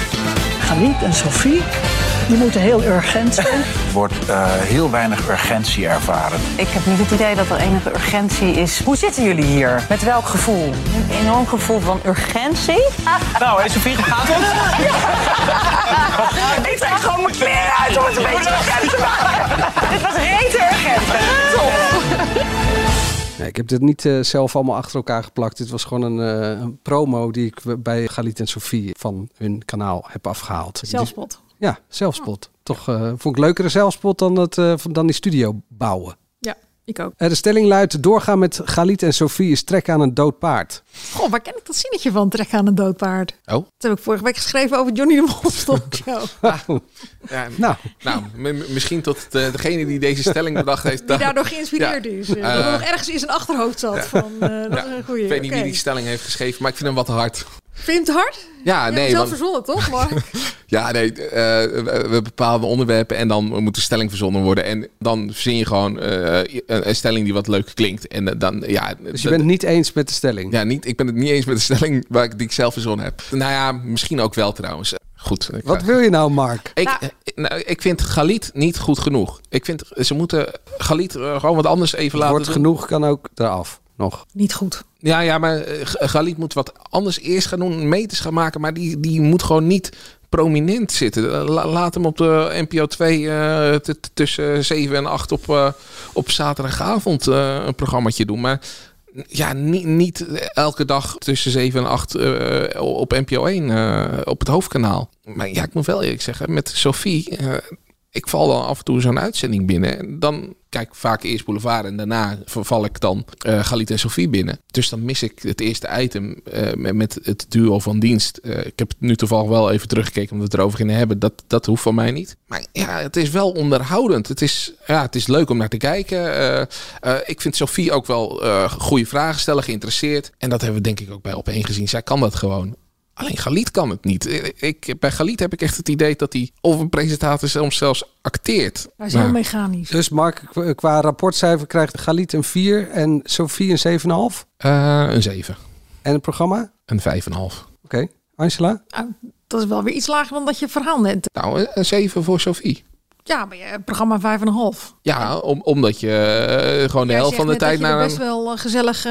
Galit en Sophie, die moeten heel urgent zijn. Er wordt uh, heel weinig urgentie ervaren. Ik heb niet het idee dat er enige urgentie is. Hoe zitten jullie hier? Met welk gevoel? Een enorm gevoel van urgentie. Nou, hé Sophie, gaat het? Ik trek gewoon mijn kleren uit om het een beetje urgent te maken. Dit was rete urgent. Top. Nee, ik heb dit niet uh, zelf allemaal achter elkaar geplakt. Dit was gewoon een, uh, een promo die ik bij Galit en Sophie van hun kanaal heb afgehaald. Zelfspot. Ja, zelfspot. Toch uh, vond ik leukere zelfspot dan, het, uh, dan die studio bouwen. Ja. Ik ook. De stelling luidt, doorgaan met Galit en Sophie is trekken aan een dood paard. Goh, waar ken ik dat zinnetje van, trekken aan een dood paard? Oh. Dat heb ik vorige week geschreven over Johnny de Molstok Show. Oh. Ja, nou. nou m- misschien tot de, degene die deze stelling bedacht heeft. Die daardoor geïnspireerd ja. is. Uh, Uh, dat er nog ergens in zijn achterhoofd zat. Ja. Van, uh, dat ja. is een goeie. Ik weet niet okay. wie die stelling heeft geschreven, maar ik vind hem wat te hard. Vind je hem te hard? Ja, je nee. hebt zelf want, verzonnen, toch, Mark? ja, nee. Uh, we, we bepalen onderwerpen en dan moet de stelling verzonnen worden. En dan verzin je gewoon uh, een, een stelling die wat leuk klinkt. En uh, dan, ja, dus je bent het niet eens met de stelling? Ja, niet, ik ben het niet eens met de stelling waar ik, die ik zelf verzonnen heb. Nou ja, misschien ook wel trouwens. Goed. Wat wil je nou, Mark? Ik, nou. nou, ik vind Galit niet goed genoeg. Ik vind, ze moeten Galit uh, gewoon wat anders even laten Wordt doen. genoeg kan ook eraf. Nog. Niet goed. Ja, ja, maar uh, Galit moet wat anders eerst gaan doen. Meters gaan maken. Maar die, die moet gewoon niet prominent zitten. La, laat hem op de N P O twee uh, t- t- tussen zeven en acht op, uh, op zaterdagavond uh, een programmaatje doen. Maar ja, niet, niet elke dag tussen zeven en acht uh, op N P O één uh, op het hoofdkanaal. Maar ja, ik moet wel eerlijk zeggen, met Sophie, uh, ik val dan af en toe zo'n uitzending binnen. En dan kijk ik vaak eerst Boulevard en daarna verval ik dan uh, Galit en Sophie binnen. Dus dan mis ik het eerste item uh, met, met het duo van dienst. Uh, ik heb het nu toevallig wel even teruggekeken omdat we het erover gingen hebben. Dat, dat hoeft van mij niet. Maar ja, het is wel onderhoudend. Het is, ja, het is leuk om naar te kijken. Uh, uh, ik vind Sophie ook wel uh, goede vragen stellen, geïnteresseerd. En dat hebben we denk ik ook bij Op één gezien. Zij kan dat gewoon. Alleen Galit kan het niet. Ik, bij Galit heb ik echt het idee dat hij of een presentator soms zelfs acteert. Hij is heel nou. mechanisch. Dus Mark, qua rapportcijfer krijgt Galit een vier en Sophie een zeven komma vijf? Uh, een zeven. En het programma? Een vijf komma vijf. Oké. Okay. Angela? Uh, dat is wel weer iets lager dan dat je verhaal net. Nou, een zeven voor Sophie. Ja, maar je programma vijf en een half. Ja, om, omdat je uh, gewoon de Jij helft van de tijd naar een best wel gezellig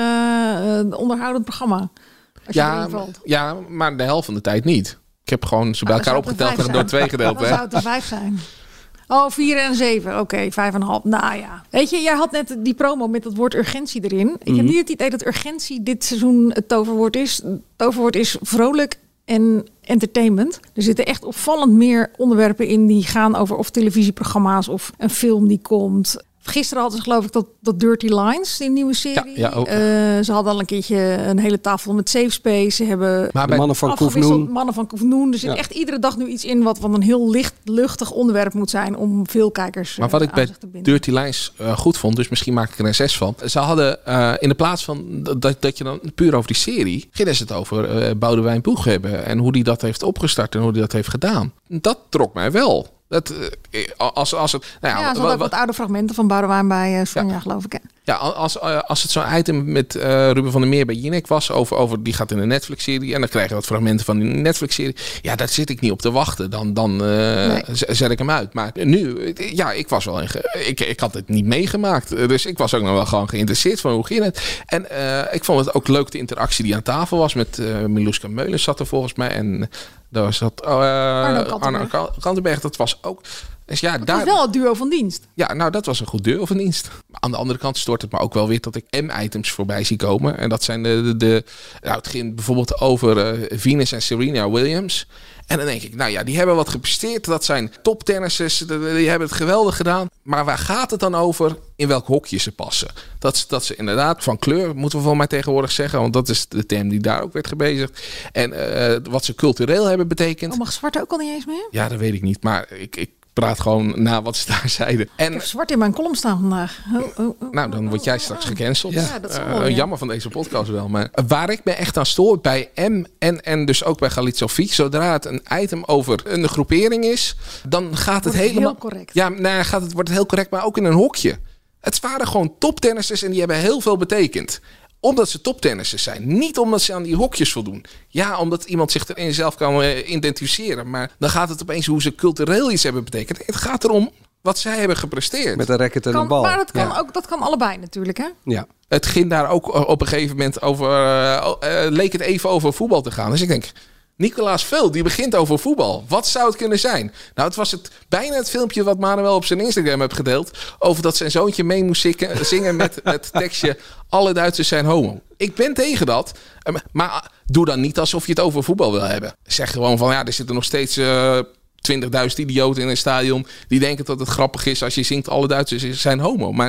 uh, onderhoudend programma. Ja, ja, maar de helft van de tijd niet. Ik heb gewoon ze bij ah, elkaar opgeteld en door twee gedeeld. Dan zou het een vijf zijn. Oh, vier en zeven. Oké, okay, vijf en een half. Nou ja. Weet je, jij had net die promo met het woord urgentie erin. Mm-hmm. Ik heb niet het idee dat urgentie dit seizoen het toverwoord is. Het toverwoord is vrolijk en entertainment. Er zitten echt opvallend meer onderwerpen in die gaan over of televisieprogramma's of een film die komt. Gisteren hadden ze geloof ik dat, dat Dirty Lines, die nieuwe serie. Ja, ja, uh, ze hadden al een keertje een hele tafel met Safe Space. Ze hebben maar bij mannen van Koefnoen. Mannen van Koefnoen. Er zit ja. echt iedere dag nu iets in wat van een heel licht, luchtig onderwerp moet zijn om veel kijkers Maar wat uh, ik bij Dirty Lines uh, goed vond, dus misschien maak ik er een zes van. Ze hadden uh, in de plaats van dat, dat je dan puur over die serie, gingen ze het over uh, Boudewijn Boeg hebben en hoe die dat heeft opgestart en hoe die dat heeft gedaan. Dat trok mij wel. Dat, als, als het, nou ja, ja, ze hadden ook wat oude fragmenten van Boudewijn bij uh, Sonja, ja. geloof ik. Hè? Ja, als, als het zo'n item met uh, Ruben van der Meer bij Jinek was, over, over die gaat in een Netflix-serie en dan krijg je wat fragmenten van die Netflix-serie. Ja, daar zit ik niet op te wachten. Dan, dan uh, nee. zet ik hem uit. Maar nu, ja, ik was wel in ge- ik, ik had het niet meegemaakt. Dus ik was ook nog wel gewoon geïnteresseerd van hoe ging het. En uh, ik vond het ook leuk de interactie die aan tafel was met uh, Milouska Meulens zat er volgens mij en daar zat uh, Arno Kantenberg. Arno Kantenberg. Dat was ook. Dus ja, dat daar... was wel het duo van dienst. Ja, nou dat was een goed duo van dienst. Maar aan de andere kant stoort het me ook wel weer dat ik M-items voorbij zie komen. En dat zijn de... de, de nou, het ging bijvoorbeeld over uh, Venus en Serena Williams. En dan denk ik, nou ja, die hebben wat gepresteerd. Dat zijn toptennissers, die hebben het geweldig gedaan. Maar waar gaat het dan over? In welk hokje ze passen? Dat, dat ze inderdaad van kleur, moeten we van mij tegenwoordig zeggen. Want dat is de term die daar ook werd gebezigd. En uh, wat ze cultureel hebben betekend. Oh, mag zwart ook al niet eens meer? Ja, dat weet ik niet. Maar ik... ik praat gewoon na wat ze daar zeiden. En, ik heb zwart in mijn column staan vandaag. Oh, oh, oh, nou, dan word jij straks gecanceld. Ja, dat is wel, uh, ja. Jammer van deze podcast wel. Maar waar ik me echt aan stoor bij M en, en dus ook bij Galit Sophie, zodra het een item over een groepering is, dan gaat het wordt helemaal... heel correct. Ja, nou, gaat het, wordt het heel correct, maar ook in een hokje. Het waren gewoon toptennissers en die hebben heel veel betekend. Omdat ze toptennissers zijn. Niet omdat ze aan die hokjes voldoen. Ja, omdat iemand zich erin zelf kan uh, identificeren. Maar dan gaat het opeens hoe ze cultureel iets hebben betekend. Het gaat erom wat zij hebben gepresteerd. Met een racket en kan, een bal. Maar dat kan, ja. ook, dat kan allebei natuurlijk, hè? Ja. Het ging daar ook op een gegeven moment over... Uh, uh, leek het even over voetbal te gaan. Dus ik denk... Nicolaas Vult, die begint over voetbal. Wat zou het kunnen zijn? Nou, het was het, bijna het filmpje wat Manuel op zijn Instagram heeft gedeeld. Over dat zijn zoontje mee moest zingen, zingen met het tekstje... Alle Duitsers zijn homo. Ik ben tegen dat. Maar doe dan niet alsof je het over voetbal wil hebben. Zeg gewoon van, ja, er zitten nog steeds... Uh, twintigduizend idioten in een stadion die denken dat het grappig is als je zingt alle Duitsers zijn homo. Maar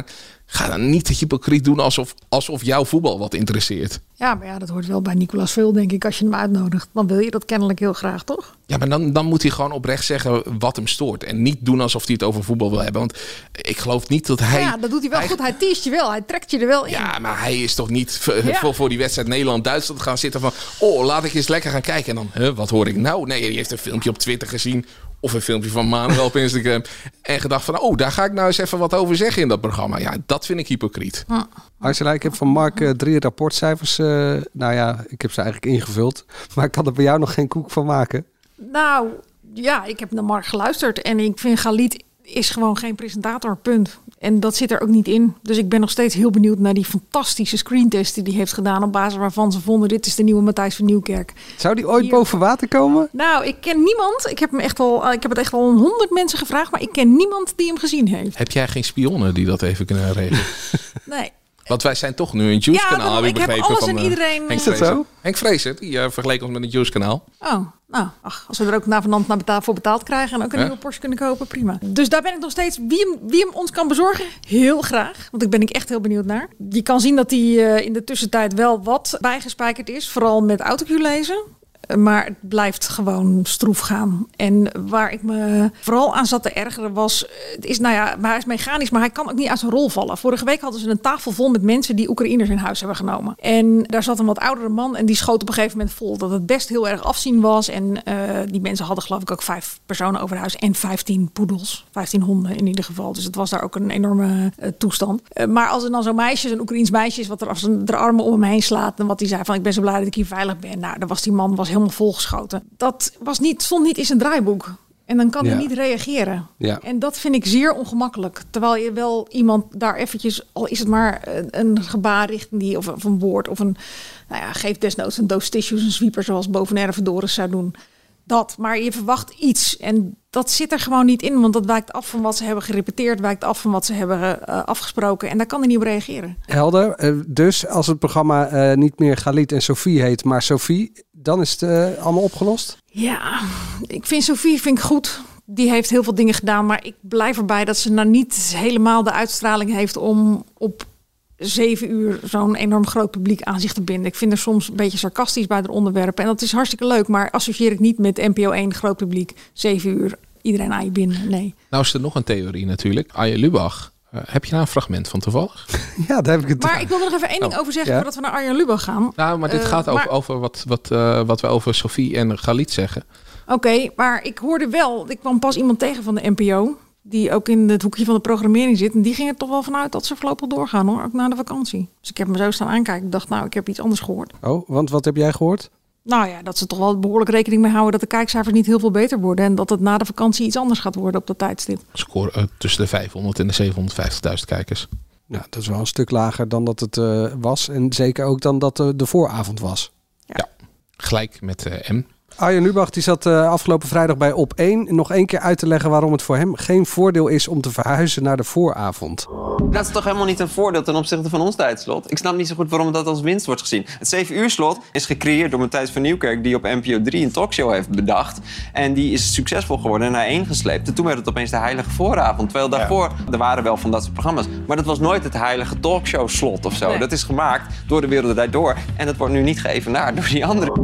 ga dan niet hypocriet doen alsof, alsof jouw voetbal wat interesseert. Ja, maar ja, dat hoort wel bij Nicolas Veul, denk ik, als je hem uitnodigt. Dan wil je dat kennelijk heel graag, toch? Ja, maar dan, dan moet hij gewoon oprecht zeggen wat hem stoort. En niet doen alsof hij het over voetbal wil hebben. Want ik geloof niet dat hij... Ja, dat doet hij wel hij, goed. Hij teest je wel. Hij trekt je er wel in. Ja, maar hij is toch niet v- ja. voor, voor die wedstrijd Nederland-Duitsland gaan zitten van... Oh, laat ik eens lekker gaan kijken. En dan, huh, wat hoor ik nou? Nee, die heeft een filmpje op Twitter gezien. Of een filmpje van Manuel op Instagram. En gedacht van, oh, daar ga ik nou eens even wat over zeggen in dat programma. Ja, dat vind ik hypocriet. Hm. Angela, ik heb van Mark uh, drie rapportcijfers. Uh, nou ja, ik heb ze eigenlijk ingevuld. Maar ik kan er bij jou nog geen koek van maken. Nou, ja, ik heb naar Mark geluisterd. En ik vind Galit is gewoon geen presentator, punt. En dat zit er ook niet in. Dus ik ben nog steeds heel benieuwd naar die fantastische screentest die hij heeft gedaan. Op basis waarvan ze vonden, dit is de nieuwe Matthijs van Nieuwkerk. Zou die ooit Hier. boven water komen? Nou, ik ken niemand. Ik heb, hem echt al, ik heb het echt al honderd mensen gevraagd. Maar ik ken niemand die hem gezien heeft. Heb jij geen spionnen die dat even kunnen regelen? Nee. Want wij zijn toch nu een Juice-kanaal, ja, heb ik ik begrepen. heb alles van, en iedereen... Henk Is dat Vrezer. zo? Henk Vrezer, die uh, vergeleek ons met een Juice-kanaal. Oh, nou, ach, als we er ook navenant naar betaal, voor betaald krijgen... en ook een Ja. nieuwe Porsche kunnen kopen, prima. Dus daar ben ik nog steeds... Wie hem, wie hem ons kan bezorgen, heel graag. Want ik ben ik echt heel benieuwd naar. Je kan zien dat hij uh, in de tussentijd wel wat bijgespijkerd is. Vooral met autocue lezen. Maar het blijft gewoon stroef gaan. En waar ik me vooral aan zat te ergeren was... Het is, nou ja, maar hij is mechanisch, maar hij kan ook niet uit zijn rol vallen. Vorige week hadden ze een tafel vol met mensen die Oekraïners in huis hebben genomen. En daar zat een wat oudere man en die schoot op een gegeven moment vol... dat het best heel erg afzien was. En uh, die mensen hadden geloof ik ook vijf personen over huis... en vijftien poedels, vijftien honden in ieder geval. Dus het was daar ook een enorme uh, toestand. Uh, maar als er dan zo'n meisje, een Oekraïens meisje is... wat er als een de armen om hem heen slaat... en wat hij zei van ik ben zo blij dat ik hier veilig ben. Nou, dan was die man was helemaal volgeschoten. Dat was niet, stond niet in zijn draaiboek. En dan kan Ja. hij niet reageren. Ja. En dat vind ik zeer ongemakkelijk. Terwijl je wel iemand daar eventjes, al is het maar een, een gebaar richting die, of, of een woord, of een, nou ja, geef desnoods een doos tissues, een sweeper zoals Bovenerve Doris zou doen. Dat, maar je verwacht iets. En dat zit er gewoon niet in, want dat wijkt af van wat ze hebben gerepeteerd, wijkt af van wat ze hebben uh, afgesproken. En daar kan hij niet op reageren. Helder. Uh, dus als het programma uh, niet meer Galit en Sophie heet, maar Sophie, dan is het uh, allemaal opgelost? Ja, ik vind Sophie vind ik goed. Die heeft heel veel dingen gedaan, maar ik blijf erbij dat ze nou niet helemaal de uitstraling heeft om op zeven uur zo'n enorm groot publiek aan zich te binden. Ik vind er soms een beetje sarcastisch bij de onderwerpen. En dat is hartstikke leuk, maar associeer ik niet met N P O één groot publiek. zeven uur, iedereen aan je binnen. Nee. Nou is er nog een theorie natuurlijk. Arjen Lubach. Uh, heb je daar een fragment van toevallig? Ja, daar heb ik het. Maar ik wil er nog even één ding oh, over zeggen ja. voordat we naar Arjen Lubach gaan. Nou, maar dit uh, gaat over, maar... over wat, wat, uh, wat we over Sophie en Galit zeggen. Oké, okay, maar ik hoorde wel, ik kwam pas iemand tegen van de N P O... die ook in het hoekje van de programmering zit. En die ging er toch wel vanuit dat ze voorlopig doorgaan, hoor. Ook na de vakantie. Dus ik heb me zo staan aankijken. Ik dacht, nou, ik heb iets anders gehoord. Oh, want wat heb jij gehoord? Nou ja, dat ze toch wel behoorlijk rekening mee houden... dat de kijkcijfers niet heel veel beter worden... en dat het na de vakantie iets anders gaat worden op dat tijdstip. Score uh, tussen de vijfhonderd en de zevenhonderdvijftigduizend kijkers. Nou, dat is wel een stuk lager dan dat het uh, was. En zeker ook dan dat uh, de vooravond was. Ja, ja. Gelijk met uh, M. Arjen Lubach die zat uh, afgelopen vrijdag bij Op één. Nog één keer uit te leggen waarom het voor hem geen voordeel is om te verhuizen naar de vooravond. Dat is toch helemaal niet een voordeel ten opzichte van ons tijdslot? Ik snap niet zo goed waarom dat als winst wordt gezien. Het zeven uur slot is gecreëerd door Matthijs van Nieuwkerk... die op N P O drie een talkshow heeft bedacht. En die is succesvol geworden en naar één gesleept. En toen werd het opeens de heilige vooravond. Terwijl daarvoor, ja. er waren wel van dat soort programma's... maar dat was nooit het heilige talkshow slot of zo. Nee. Dat is gemaakt door De Wereld Draait Door. En dat wordt nu niet geëvenaard door die andere...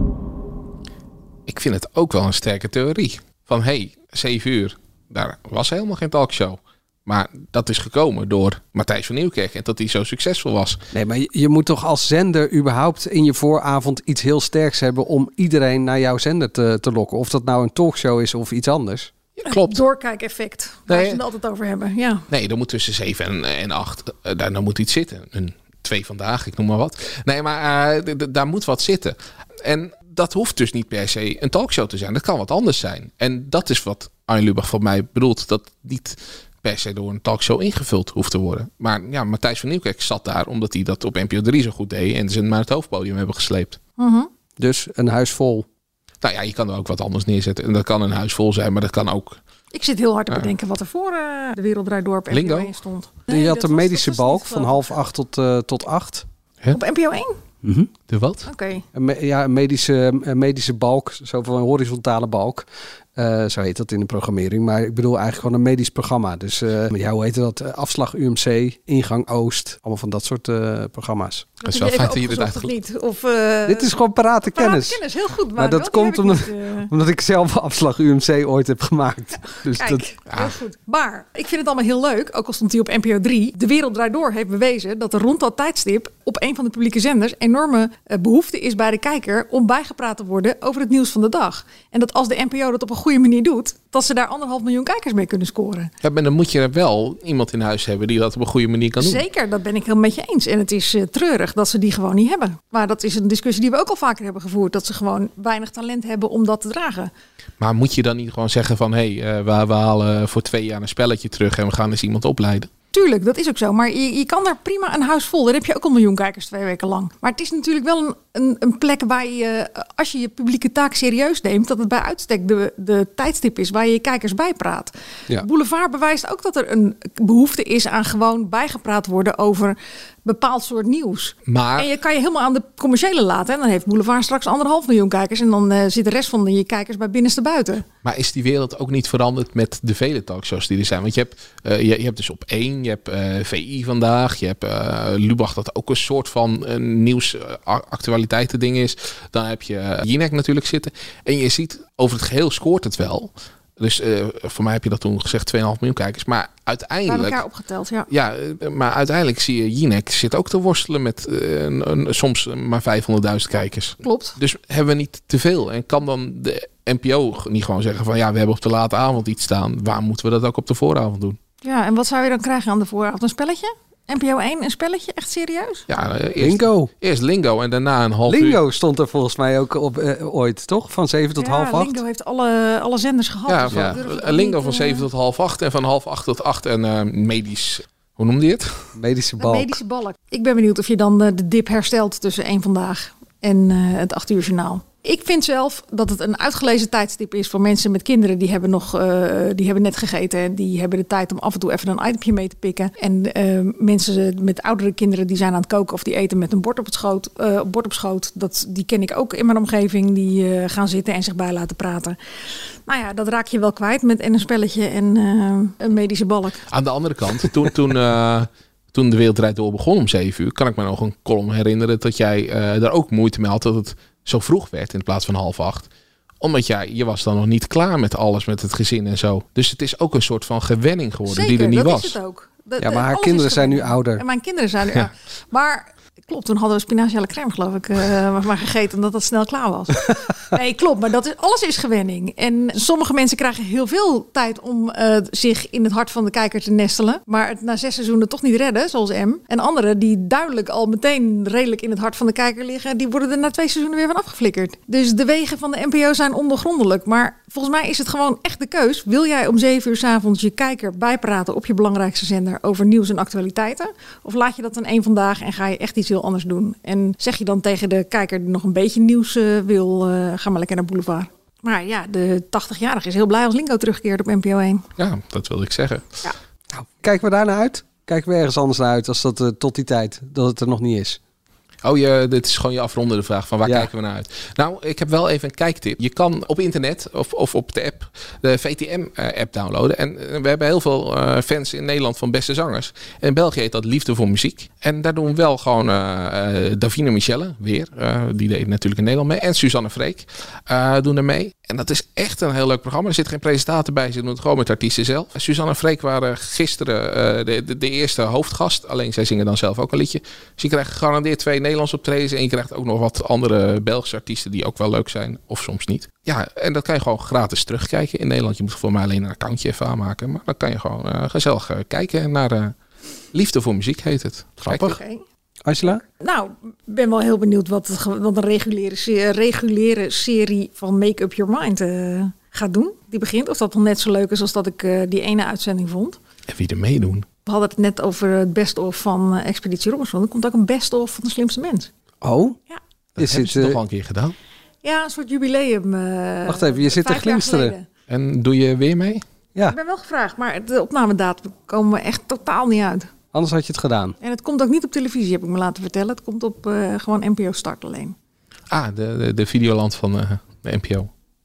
Ik vind het ook wel een sterke theorie. Van, hé, hey, zeven uur, daar was helemaal geen talkshow. Maar dat is gekomen door Matthijs van Nieuwkerk en dat hij zo succesvol was. Nee, maar je, je moet toch als zender überhaupt in je vooravond iets heel sterks hebben... om iedereen naar jouw zender te, te lokken. Of dat nou een talkshow is of iets anders. Ja, klopt. Doorkijkeffect, waar nee, ze het altijd over hebben. Ja. Nee, er moet tussen zeven en, en acht, uh, daar, daar moet iets zitten. Een twee vandaag, ik noem maar wat. Nee, maar uh, d- d- daar moet wat zitten. En... dat hoeft dus niet per se een talkshow te zijn. Dat kan wat anders zijn. En dat is wat Arjen Lubach van mij bedoelt. Dat niet per se door een talkshow ingevuld hoeft te worden. Maar ja, Matthijs van Nieuwkerk zat daar... omdat hij dat op N P O drie zo goed deed... en ze hem naar het hoofdpodium hebben gesleept. Mm-hmm. Dus een huis vol. Nou ja, je kan er ook wat anders neerzetten. En dat kan een huis vol zijn, maar dat kan ook... Ik zit heel hard te bedenken wat er voor uh, De Wereld Draait Door op N P O één stond. Nee, je had de medische was, balk van half acht tot, uh, tot acht. Huh? Op N P O één? Mm-hmm. De wat? Oké. Okay. Een me- ja, een medische, een medische balk, zo van een horizontale balk. Uh, zo heet dat in de programmering. Maar ik bedoel eigenlijk gewoon een medisch programma. Dus uh, ja, hoe heet dat? Uh, afslag U M C, ingang Oost. Allemaal van dat soort uh, programma's. Dat is wel fijn dat je dit uitgelegd. Of uh, dit is gewoon parate kennis. kennis, heel goed. Maar, maar dat komt omdat, niet, uh... omdat ik zelf afslag U M C ooit heb gemaakt. Dus Kijk, dat, ja. heel goed. Maar ik vind het allemaal heel leuk. Ook al stond hij op N P O drie. De Wereld Draait Door heeft bewezen dat er rond dat tijdstip op een van de publieke zenders enorme uh, behoefte is bij de kijker om bijgepraat te worden over het nieuws van de dag. En dat als de N P O dat op een goede manier doet, dat ze daar anderhalf miljoen kijkers mee kunnen scoren. Ja, maar dan moet je wel iemand in huis hebben die dat op een goede manier kan doen. Zeker, dat ben ik heel met je eens. En het is uh, treurig dat ze die gewoon niet hebben. Maar dat is een discussie die we ook al vaker hebben gevoerd. Dat ze gewoon weinig talent hebben om dat te dragen. Maar moet je dan niet gewoon zeggen van hé, hey, uh, we, we halen voor twee jaar een spelletje terug en we gaan eens iemand opleiden? Tuurlijk, dat is ook zo. Maar je, je kan daar prima een huis vol. Dan heb je ook een miljoen kijkers twee weken lang. Maar het is natuurlijk wel een, een, een plek waar je, als je je publieke taak serieus neemt, dat het bij uitstek de, de tijdstip is waar je je kijkers bijpraat. Ja. Boulevard bewijst ook dat er een behoefte is aan gewoon bijgepraat worden over bepaald soort nieuws. Maar... En je kan je helemaal aan de commerciële laten. En dan heeft Boulevard straks anderhalf miljoen kijkers. En dan uh, zit de rest van de, je kijkers bij binnenste buiten. Maar is die wereld ook niet veranderd met de vele talkshows die er zijn? Want je hebt, uh, je, je hebt dus op één, je hebt uh, V I vandaag, je hebt uh, Lubach dat ook een soort van uh, nieuws uh, actualiteiten ding is. Dan heb je uh, Jinek natuurlijk zitten. En je ziet, over het geheel scoort het wel. Dus uh, voor mij heb je dat toen gezegd, twee komma vijf miljoen kijkers. Maar uiteindelijk... Bij elkaar opgeteld, ja. Ja, maar uiteindelijk zie je Jinek zit ook te worstelen met uh, een, een, soms maar vijfhonderdduizend kijkers. Klopt. Dus hebben we niet te veel. En kan dan de N P O niet gewoon zeggen van ja, we hebben op de late avond iets staan. Waar moeten we dat ook op de vooravond doen? Ja, en wat zou je dan krijgen aan de vooravond? Een spelletje? N P O één, een spelletje? Echt serieus? Ja, eerst, Lingo. Eerst Lingo en daarna een half Lingo uur. Lingo stond er volgens mij ook op uh, ooit, toch? Van zeven tot ja, half acht. Lingo heeft alle, alle zenders gehad. Ja, dus van, ja. Lingo van zeven tot half acht en van half acht tot acht en uh, medisch... Hoe noemde je het? Medische balk. Medische balk. Ik ben benieuwd of je dan uh, de dip herstelt tussen één Vandaag en uh, het acht uur journaal. Ik vind zelf dat het een uitgelezen tijdstip is voor mensen met kinderen. Die hebben nog, uh, die hebben net gegeten. En die hebben de tijd om af en toe even een itempje mee te pikken. En uh, mensen met oudere kinderen die zijn aan het koken of die eten met een bord op het schoot. Uh, bord op schoot. Dat, die ken ik ook in mijn omgeving. Die uh, gaan zitten en zich bij laten praten. Nou ja, dat raak je wel kwijt met en een spelletje en uh, een medische balk. Aan de andere kant, toen... toen uh... Toen de Wereld Draait Door begon om zeven uur, kan ik me nog een column herinneren dat jij uh, daar ook moeite mee had dat het zo vroeg werd in plaats van half acht. Omdat jij, je was dan nog niet klaar met alles, met het gezin en zo. Dus het is ook een soort van gewenning geworden. Zeker, die er niet dat was. Is het ook. De, ja, maar haar kinderen zijn nu ouder. En mijn kinderen zijn nu ja. ouder. Maar klopt, toen hadden we spinaziale crème, geloof ik, uh, maar gegeten omdat dat snel klaar was. Nee, klopt, maar dat is, alles is gewenning. En sommige mensen krijgen heel veel tijd om uh, zich in het hart van de kijker te nestelen, maar het na zes seizoenen toch niet redden, zoals M. En anderen die duidelijk al meteen redelijk in het hart van de kijker liggen, die worden er na twee seizoenen weer van afgeflikkerd. Dus de wegen van de N P O zijn ondoorgrondelijk. Maar volgens mij is het gewoon echt de keus. Wil jij om zeven uur 's avonds je kijker bijpraten op je belangrijkste zender over nieuws en actualiteiten? Of laat je dat dan één Vandaag en ga je echt iets heel anders doen? En zeg je dan tegen de kijker die nog een beetje nieuws uh, wil, uh, ga maar lekker naar Boulevard. Maar ja, de tachtigjarige is heel blij als Lingo terugkeert op N P O één. Ja, dat wilde ik zeggen. Ja. Nou, kijken we daar naar uit? Kijken we ergens anders naar uit als dat uh, tot die tijd, dat het er nog niet is? Oh, je, dit is gewoon je afrondende vraag van waar ja. kijken we naar uit? Nou, ik heb wel even een kijktip. Je kan op internet of, of op de app de V T M-app downloaden. En we hebben heel veel uh, fans in Nederland van beste zangers. En in België heet dat Liefde voor Muziek. En daar doen we wel gewoon uh, uh, Davina Michelle, weer. Uh, die deed natuurlijk in Nederland mee. En Suzanne Freek uh, doen er mee. En dat is echt een heel leuk programma. Er zit geen presentator bij, ze doen het gewoon met artiesten zelf. Suzanne en Freek waren gisteren uh, de, de, de eerste hoofdgast. Alleen zij zingen dan zelf ook een liedje. Dus je krijgt gegarandeerd twee Nederlandse optredens. En je krijgt ook nog wat andere Belgische artiesten die ook wel leuk zijn. Of soms niet. Ja, en dat kan je gewoon gratis terugkijken in Nederland. Je moet voor mij alleen een accountje even aanmaken. Maar dan kan je gewoon uh, gezellig uh, kijken naar uh, Liefde voor Muziek heet het. Grappig. Okay. Angela? Nou, ik ben wel heel benieuwd wat, het, wat een reguliere, reguliere serie van Make Up Your Mind uh, gaat doen. Die begint. Of dat dan net zo leuk is als dat ik uh, die ene uitzending vond. En wie er meedoen? We hadden het net over het best-of van uh, Expeditie Robinson. Er komt ook een best-of van De Slimste Mens. Oh? Ja. Dat is hebben ze uh, toch al een keer gedaan? Ja, een soort jubileum. Uh, Wacht even, je zit te glinsteren. En doe je weer mee? Ja. Ik ben wel gevraagd, maar de opnamedatum komen we echt totaal niet uit. Anders had je het gedaan. En het komt ook niet op televisie, heb ik me laten vertellen. Het komt op uh, gewoon N P O Start alleen. Ah, de, de, de Videoland van uh, de N P O.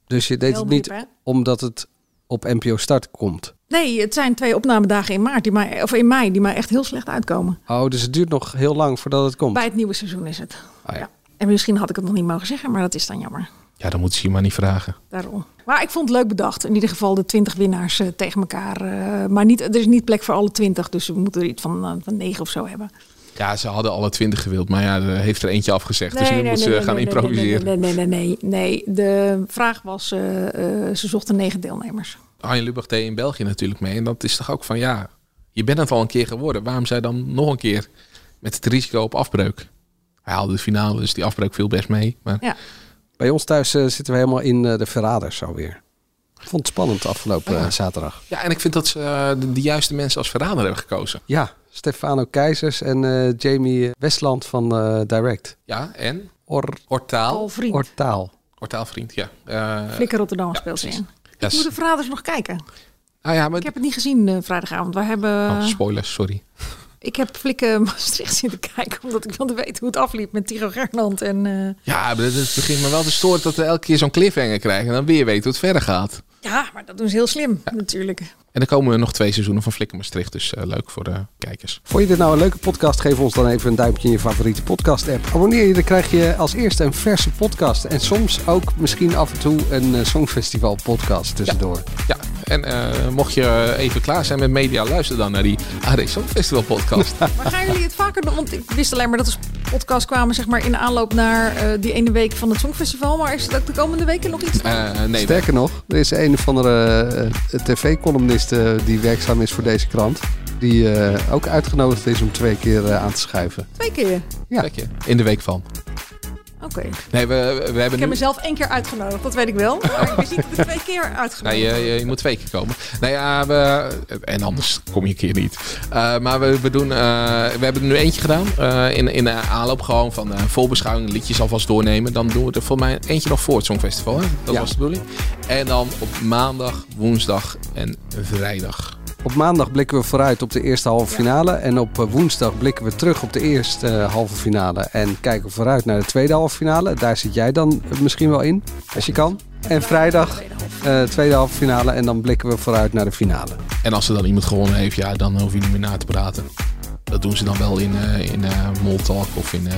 Dus je deed Heel het niet diep, hè? omdat het op N P O Start komt? Nee, het zijn twee opnamedagen in maart die mij, of in mei die mij echt heel slecht uitkomen. Oh, dus het duurt nog heel lang voordat het komt? Bij het nieuwe seizoen is het. Oh, ja. Ja. En misschien had ik het nog niet mogen zeggen, maar dat is dan jammer. Ja, dan moet ze je maar niet vragen. Daarom. Maar ik vond het leuk bedacht. In ieder geval de twintig winnaars uh, tegen elkaar. Uh, maar niet, er is niet plek voor alle twintig, dus we moeten er iets van, uh, van negen of zo hebben. Ja, ze hadden alle twintig gewild, maar ja, er heeft er eentje afgezegd. Nee, dus nu nee, moeten nee, ze nee, gaan nee, improviseren. Nee, nee, nee, nee, nee, nee. De vraag was, uh, uh, ze zochten negen deelnemers. Arjen Lubach deed in België natuurlijk mee. En dat is toch ook van, ja, je bent het al een keer geworden. Waarom zou je dan nog een keer met het risico op afbreuk? Hij haalde de finale, dus die afbreuk viel best mee. Maar... Ja. Bij ons thuis uh, zitten we helemaal in uh, de Verraders alweer. Ik vond het spannend afgelopen ja. uh, zaterdag. Ja, en ik vind dat ze uh, de, de juiste mensen als verrader hebben gekozen. Ja, Stefano Keizers en uh, Jamie Westland van uh, Direct. Ja, en? Or... Ortaal. Vriend. Ortaal. Ortaalvriend, ja. Uh, Flikker Rotterdam speelt ze in. Ja, ik moet de Verraders nog kijken. Ah, ja, maar... Ik heb het niet gezien uh, vrijdagavond. We hebben... Oh, spoilers, sorry. Ik heb Flikken Maastricht zitten kijken, omdat ik wilde weten hoe het afliep met Tycho Gernand. En, uh... Ja, maar het begint me wel te storen dat we elke keer zo'n cliffhanger krijgen en dan weer weten hoe het verder gaat. Ja, maar dat doen ze heel slim, ja. natuurlijk. En dan komen er nog twee seizoenen van Flikken Maastricht, dus uh, leuk voor de kijkers. Vond je dit nou een leuke podcast? Geef ons dan even een duimpje in je favoriete podcast app. Abonneer je, dan krijg je als eerste een verse podcast. En soms ook misschien af en toe een uh, Songfestival podcast tussendoor. Ja, ja. En uh, mocht je even klaar zijn met media, luister dan naar die A D Songfestival podcast. Maar gaan jullie het vaker doen? Want ik wist alleen maar dat er podcasts kwamen zeg maar, in aanloop naar uh, die ene week van het Songfestival. Maar is het ook de komende weken nog iets? Uh, nee, Sterker nog, er is een of andere uh, tv-columnist uh, die werkzaam is voor deze krant. Die uh, ook uitgenodigd is om twee keer uh, aan te schuiven. Twee keer? Ja. Twee keer. In de week van. Oké. Okay. Nee, we, we hebben ik nu... heb mezelf één keer uitgenodigd, dat weet ik wel. Maar ik wist niet dat ik twee keer uitgenodigd. Nee, je, je moet twee keer komen. Nou ja, we, en anders kom je een keer niet. Uh, maar we, we, doen, uh, we hebben er nu eentje gedaan. Uh, in, in de aanloop gewoon van uh, voorbeschouwing, liedjes alvast doornemen. Dan doen we er voor mij eentje nog voor het Songfestival. Hè? Dat ja. was de bedoeling. En dan op maandag, woensdag en vrijdag. Op maandag blikken we vooruit op de eerste halve finale. Ja. En op woensdag blikken we terug op de eerste uh, halve finale. En kijken we vooruit naar de tweede halve finale. Daar zit jij dan misschien wel in, als je kan. En vrijdag uh, tweede halve finale. En dan blikken we vooruit naar de finale. En als er dan iemand gewonnen heeft, ja, dan hoef je niet meer na te praten. Dat doen ze dan wel in, uh, in uh, Moltalk of in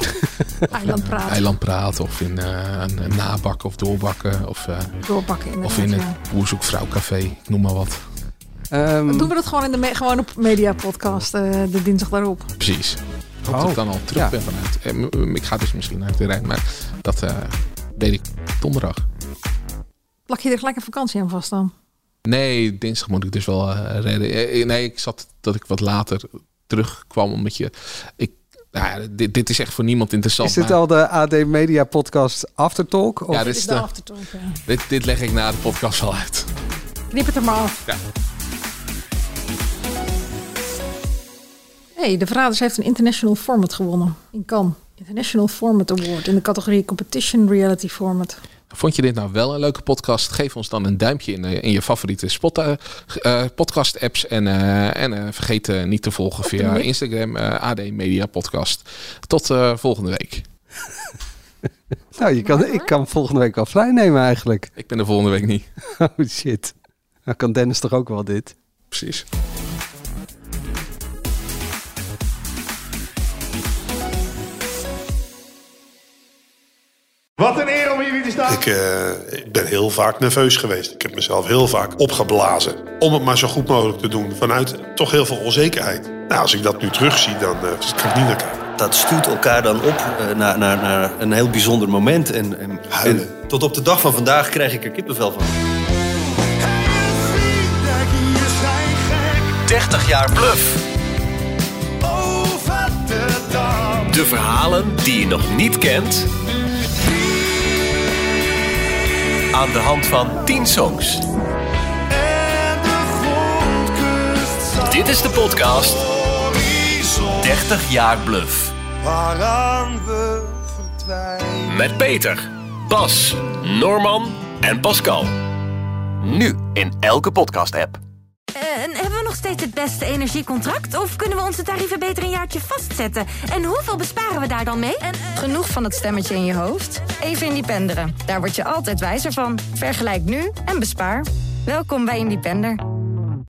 uh, Eilandpraat. Uh, Eilandpraat of in uh, een, een nabakken of doorbakken. Of, uh, doorbakken of in het ja. Boerzoekvrouwcafé, ik noem maar wat. Um, doen we dat gewoon, in de me- gewoon op Media Podcast uh, de dinsdag daarop? Precies. Ik hoop oh, dat ik dan al terug ja. ben vanuit. Ik ga dus misschien uit de Rijn, maar dat uh, weet ik donderdag. Plak je er gelijk een vakantie aan vast dan? Nee, dinsdag moet ik dus wel uh, redden. Nee, ik zat dat ik wat later terugkwam, omdat je... Ik, nou ja, dit, dit is echt voor niemand interessant. Is dit maar... al de A D Media Podcast Aftertalk? Of? Ja, dit is de, de Aftertalk, ja. Dit, dit leg ik na de podcast wel uit. Knip het er maar af. Ja. Hey, de Verraders heeft een International Format gewonnen in Cannes. International Format Award in de categorie Competition Reality Format. Vond je dit nou wel een leuke podcast? Geef ons dan een duimpje in, in je favoriete spot, uh, uh, podcast apps. En, uh, en uh, vergeet uh, niet te volgen via Instagram, uh, A D Media Podcast. Tot uh, volgende week. Nou, je kan, ik kan volgende week al vrij nemen eigenlijk. Ik ben de volgende week niet. Oh shit. Nou kan Dennis toch ook wel dit? Precies. Wat een eer om hier te staan. Ik, uh, ik ben heel vaak nerveus geweest. Ik heb mezelf heel vaak opgeblazen. Om het maar zo goed mogelijk te doen. Vanuit toch heel veel onzekerheid. Nou, als ik dat nu terugzie, dan uh, kan ik niet naar kijken. Dat stuurt elkaar dan op uh, naar, naar, naar een heel bijzonder moment. En, en, en tot op de dag van vandaag krijg ik er kippenvel van. dertig jaar Bluff. Over de dam. De verhalen die je nog niet kent. Aan de hand van tien songs. Dit is de podcast dertig jaar Bluff. Waaraan we verdwijnen. Met Peter, Bas, Norman en Pascal. Nu in elke podcast-app. En hebben we nog steeds het beste energiecontract? Of kunnen we onze tarieven beter een jaartje vastzetten? En hoeveel besparen we daar dan mee? En, uh... Genoeg van het stemmetje in je hoofd? Even Independeren. Daar word je altijd wijzer van. Vergelijk nu en bespaar. Welkom bij Independer.